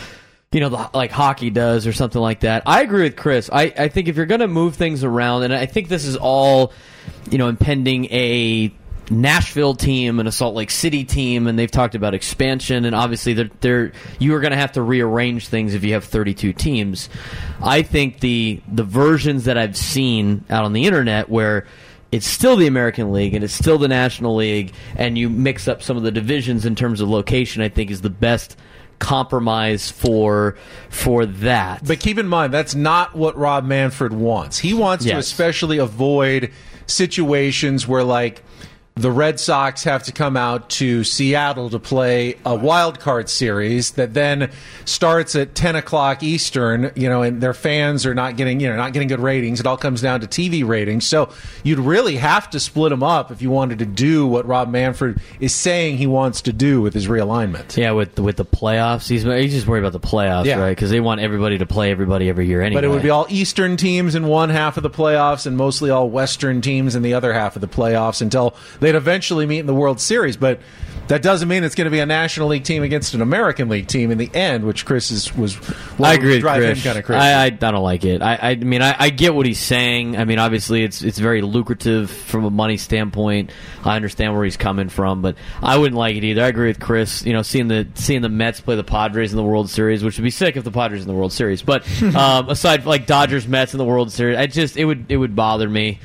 like hockey does or something like that. I agree with Chris. I think if you're going to move things around, and I think this is all, impending a Nashville team and a Salt Lake City team, and they've talked about expansion, and obviously you are going to have to rearrange things if you have 32 teams. I think the versions that I've seen out on the internet where it's still the American League and it's still the National League, and you mix up some of the divisions in terms of location, I think is the best compromise for that. But keep in mind, that's not what Rob Manfred wants. He wants to especially avoid situations where, like, the Red Sox have to come out to Seattle to play a wild card series that then starts at 10 o'clock Eastern, and their fans are not getting good ratings. It all comes down to TV ratings. So you'd really have to split them up if you wanted to do what Rob Manfred is saying he wants to do with his realignment. Yeah, with the playoffs. He's just worried about the playoffs, right? Because they want everybody to play everybody every year anyway. But it would be all Eastern teams in one half of the playoffs and mostly all Western teams in the other half of the playoffs until they'd eventually meet in the World Series. But that doesn't mean it's going to be a National League team against an American League team in the end, which Chris was. I agree with Chris. Him kind of crazy. I don't like it. I mean, I get what he's saying. I mean, obviously, it's very lucrative from a money standpoint. I understand where he's coming from, but I wouldn't like it either. I agree with Chris. Seeing the Mets play the Padres in the World Series, which would be sick if the Padres in the World Series. But aside like Dodgers, Mets in the World Series, it would bother me.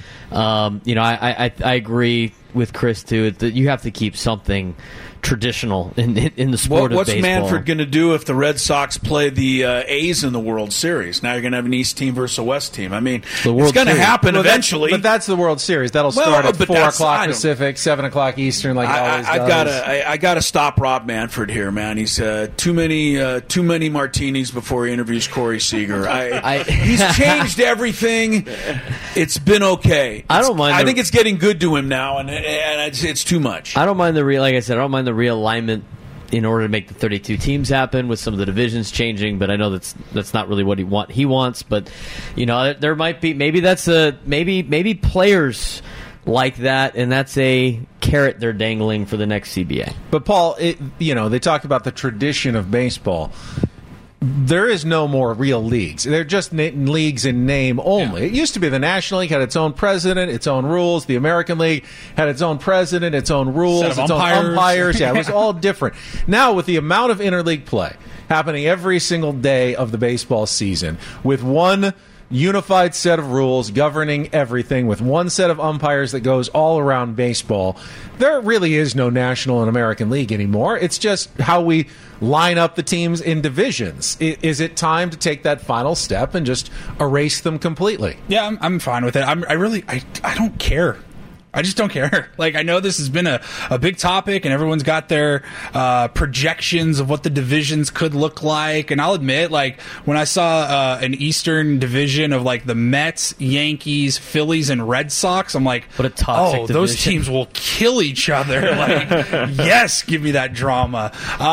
I agree with Chris too that you have to keep something traditional in the sport of what's baseball. Manfred going to do if the Red Sox play the A's in the World Series? Now you're going to have an East team versus a West team. I mean, it's going to happen eventually. But that's the World Series. That'll start at 4 o'clock Pacific, 7 o'clock Eastern, like it always does. I got to stop Rob Manfred here, man. He's too many martinis before he interviews Corey Seager. He's changed everything. It's been okay. I don't mind. I think it's getting good to him now, and it's too much. I don't mind like I said, I don't mind the realignment in order to make the 32 teams happen with some of the divisions changing, but I know that's not really what he wants. But there might be maybe players like that, and that's a carrot they're dangling for the next CBA. But Paul, they talk about the tradition of baseball. There is no more real leagues. They're just leagues in name only. Yeah. It used to be the National League had its own president, its own rules. The American League had its own president, its own rules, its own umpires. Yeah, it was all different. Now, with the amount of interleague play happening every single day of the baseball season, with one unified set of rules governing everything, with one set of umpires that goes all around baseball, there really is no National and American League anymore. It's just how we line up the teams in divisions. Is it time to take that final step and just erase them completely? Yeah, I'm fine with it. I don't care. I just don't care. Like, I know this has been a big topic, and everyone's got their projections of what the divisions could look like. And I'll admit, like, when I saw an Eastern division of, like, the Mets, Yankees, Phillies, and Red Sox, I'm like, what a toxic division. Those teams will kill each other. Like, yes, give me that drama.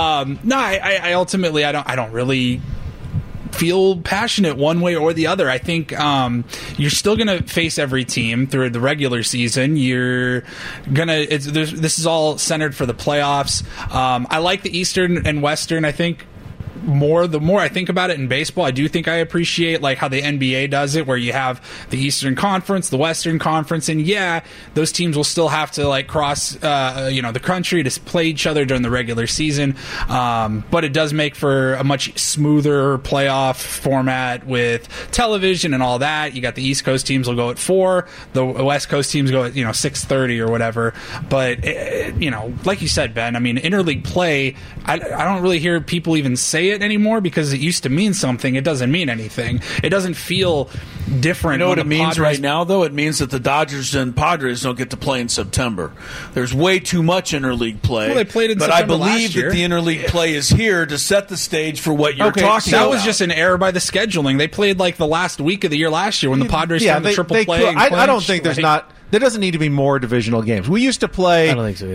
I ultimately, I don't really feel passionate one way or the other. I think you're still going to face every team through the regular season. You're gonna. This is all centered for the playoffs. I like the Eastern and Western. I think the more I think about it in baseball, I do think I appreciate like how the NBA does it, where you have the Eastern Conference, the Western Conference, and those teams will still have to like cross the country to play each other during the regular season. But it does make for a much smoother playoff format with television and all that. You got the East Coast teams will go at 4, the West Coast teams go at 6:30 or whatever. But like you said, Ben, I mean, interleague play, I don't really hear people even say it anymore because it used to mean something. It doesn't mean anything. It doesn't feel different. You know what it means right now, though? It means that the Dodgers and Padres don't get to play in September. There's way too much interleague play. Well, they played in but September I believe that the interleague play is here to set the stage for what you're talking about. That was just an error by the scheduling. They played like the last week of the year last year when the Padres turned the triple play. I don't think there's not. There doesn't need to be more divisional games. We used to play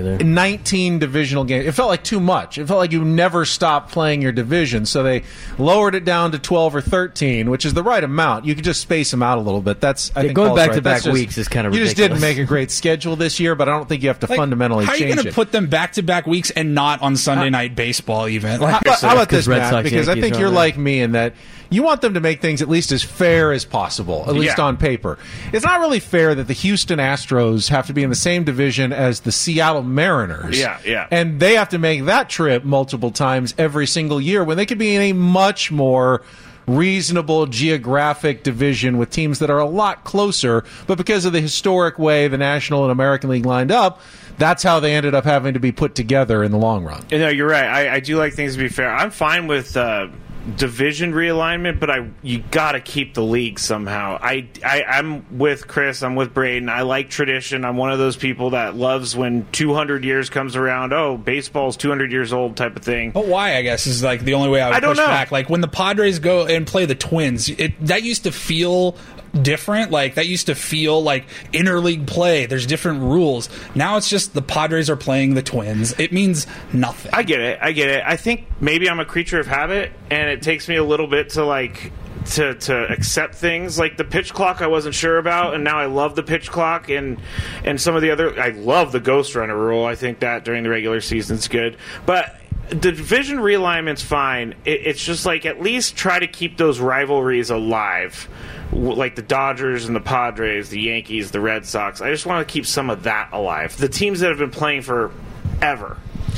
19 divisional games. It felt like too much. It felt like you never stopped playing your division. So they lowered it down to 12 or 13, which is the right amount. You could just space them out a little bit. I think going back-to-back weeks is kind of ridiculous. You just didn't make a great schedule this year, but I don't think you have to fundamentally change it. How are you going to put them back-to-back weeks and not on Sunday night baseball even? How about this, Matt? Because I think you're like me in that you want them to make things at least as fair as possible, at least on paper. It's not really fair that the Houston Astros have to be in the same division as the Seattle Mariners. Yeah. And they have to make that trip multiple times every single year when they could be in a much more reasonable geographic division with teams that are a lot closer. But because of the historic way the National and American League lined up, that's how they ended up having to be put together in the long run. No, you're right. I do like things to be fair. I'm fine with division realignment, but you got to keep the league somehow. I'm with Chris. I'm with Braden. I like tradition. I'm one of those people that loves when 200 years comes around. Oh, baseball's 200 years old type of thing. But why, I guess, is like the only way I would push back. Like when the Padres go and play the Twins, that used to feel different. Like that used to feel like interleague play. There's different rules. Now it's just the Padres are playing the Twins. It means nothing. I get it. I think maybe I'm a creature of habit, and it takes me a little bit to to accept things. Like the pitch clock I wasn't sure about, and now I love the pitch clock, and some of the other, I love the ghost runner rule. I think that during the regular season is good, but the division realignment's fine. It's just like at least try to keep those rivalries alive, like the Dodgers and the Padres, the Yankees, the Red Sox. I just want to keep some of that alive. The teams that have been playing forever.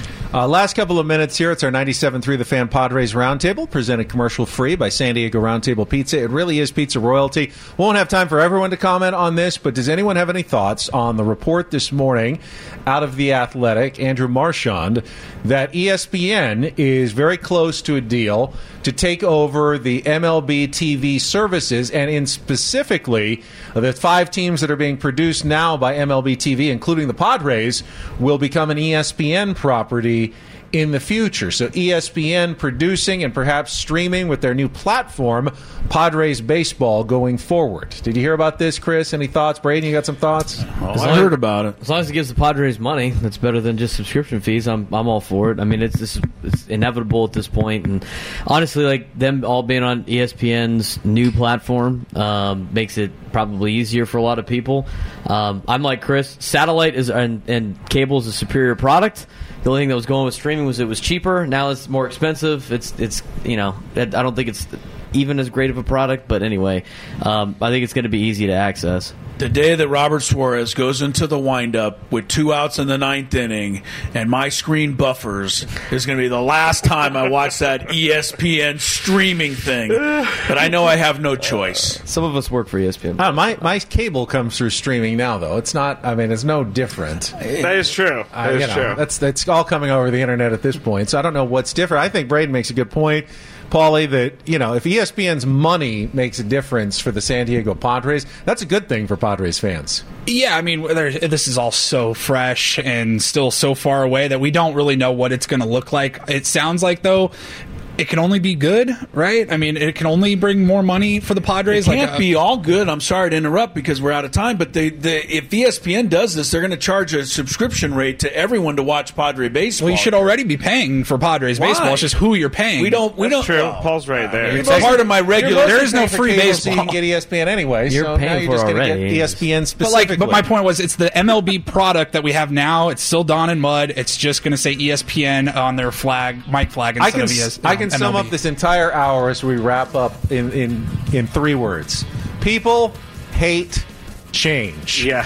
Last couple of minutes here. It's our 97.3 The Fan Padres Roundtable, presented commercial-free by San Diego Roundtable Pizza. It really is pizza royalty. Won't have time for everyone to comment on this, but does anyone have any thoughts on the report this morning out of The Athletic, Andrew Marchand, that ESPN is very close to a deal to take over the MLB TV services, and in specifically the 5 teams that are being produced now by MLB TV, including the Padres, will become an ESPN property in the future. So ESPN producing and perhaps streaming with their new platform, Padres Baseball, going forward. Did you hear about this, Chris? Any thoughts? Braden, you got some thoughts? I heard about it. As long as it gives the Padres money, that's better than just subscription fees. I'm all for it. I mean, it's inevitable at this point, and honestly, like them all being on ESPN's new platform makes it probably easier for a lot of people. I'm like Chris. Satellite and cable is a superior product. The only thing that was going with streaming was it was cheaper. Now it's more expensive. It's I don't think it's even as great of a product, but anyway, I think it's going to be easy to access. The day that Robert Suarez goes into the windup with 2 outs in the 9th inning and my screen buffers is going to be the last time I watch that ESPN streaming thing. But I know I have no choice. Some of us work for ESPN. My cable comes through streaming now, though. It's not. I mean, it's no different. That is true. That is true. That's all coming over the internet at this point. So I don't know what's different. I think Braden makes a good point, Paulie, that if ESPN's money makes a difference for the San Diego Padres, that's a good thing for Padres fans. Yeah, I mean, this is all so fresh and still so far away that we don't really know what it's going to look like. It sounds like, though, it can only be good, right? I mean, it can only bring more money for the Padres. It can't be all good. I'm sorry to interrupt because we're out of time, but if ESPN does this, they're going to charge a subscription rate to everyone to watch Padre baseball. Well, you should already be paying for Padres baseball. It's just who you're paying. We don't. True. Paul's right there. It's part of my regular. There is no free baseball. So you can get ESPN anyway. You're paying for it already. ESPN specifically. But my point was, it's the MLB product that we have now. It's still Don and Mud. It's just going to say ESPN on their flag, mic flag, instead of ESPN. I can sum up this entire hour as we wrap up in 3 words. People hate change. Yeah.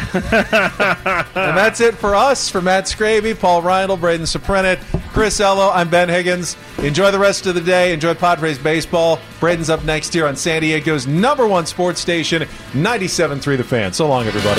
And that's it for us. For Matt Scraby, Paul Reindl, Braden Soprenet, Chris Ello, I'm Ben Higgins. Enjoy the rest of the day. Enjoy Padres baseball. Braden's up next here on San Diego's #1 sports station, 97.3 The Fan. So long, everybody.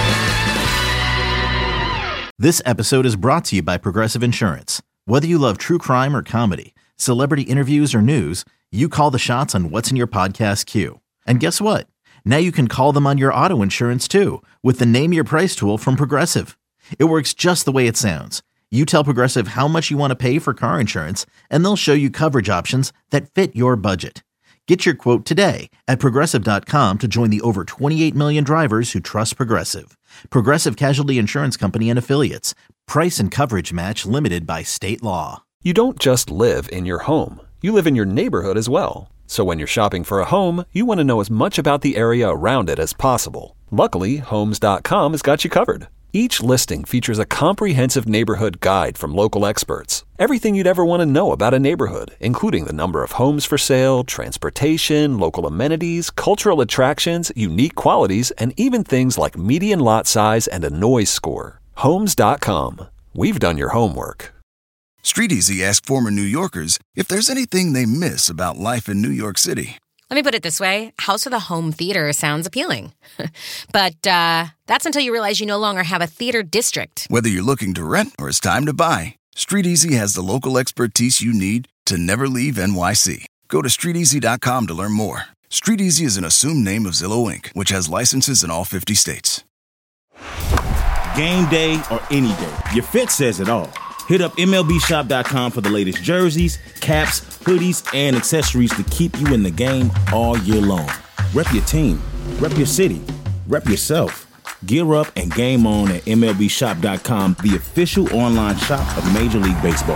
This episode is brought to you by Progressive Insurance. Whether you love true crime or comedy, celebrity interviews or news, you call the shots on what's in your podcast queue. And guess what? Now you can call them on your auto insurance too with the Name Your Price tool from Progressive. It works just the way it sounds. You tell Progressive how much you want to pay for car insurance, and they'll show you coverage options that fit your budget. Get your quote today at Progressive.com to join the over 28 million drivers who trust Progressive. Progressive Casualty Insurance Company and Affiliates. Price and coverage match limited by state law. You don't just live in your home. You live in your neighborhood as well. So when you're shopping for a home, you want to know as much about the area around it as possible. Luckily, Homes.com has got you covered. Each listing features a comprehensive neighborhood guide from local experts. Everything you'd ever want to know about a neighborhood, including the number of homes for sale, transportation, local amenities, cultural attractions, unique qualities, and even things like median lot size and a noise score. Homes.com. We've done your homework. StreetEasy asked former New Yorkers if there's anything they miss about life in New York City. Let me put it this way. House of the Home Theater sounds appealing. But that's until you realize you no longer have a theater district. Whether you're looking to rent or it's time to buy, StreetEasy has the local expertise you need to never leave NYC. Go to StreetEasy.com to learn more. StreetEasy is an assumed name of Zillow Inc., which has licenses in all 50 states. Game day or any day, your fit says it all. Hit up MLBshop.com for the latest jerseys, caps, hoodies, and accessories to keep you in the game all year long. Rep your team, rep your city, rep yourself. Gear up and game on at MLBshop.com, the official online shop of Major League Baseball.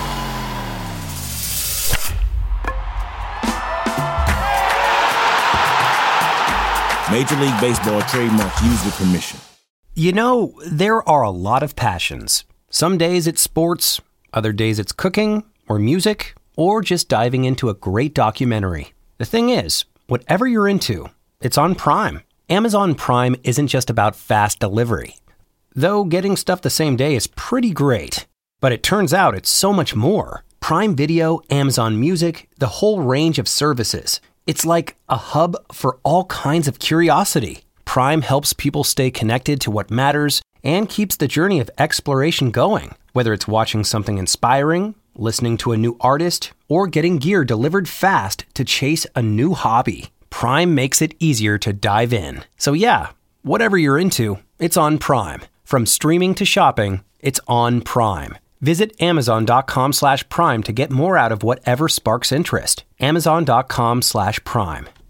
Major League Baseball trademarks used with permission. You know, there are a lot of passions. Some days it's sports, other days it's cooking or music, or just diving into a great documentary. The thing is, whatever you're into, it's on Prime. Amazon Prime isn't just about fast delivery. Though getting stuff the same day is pretty great. But it turns out it's so much more. Prime Video, Amazon Music, the whole range of services. It's like a hub for all kinds of curiosity. Prime helps people stay connected to what matters and keeps the journey of exploration going. Whether it's watching something inspiring, listening to a new artist, or getting gear delivered fast to chase a new hobby, Prime makes it easier to dive in. So yeah, whatever you're into, it's on Prime. From streaming to shopping, it's on Prime. Visit Amazon.com/Prime to get more out of whatever sparks interest. Amazon.com/Prime.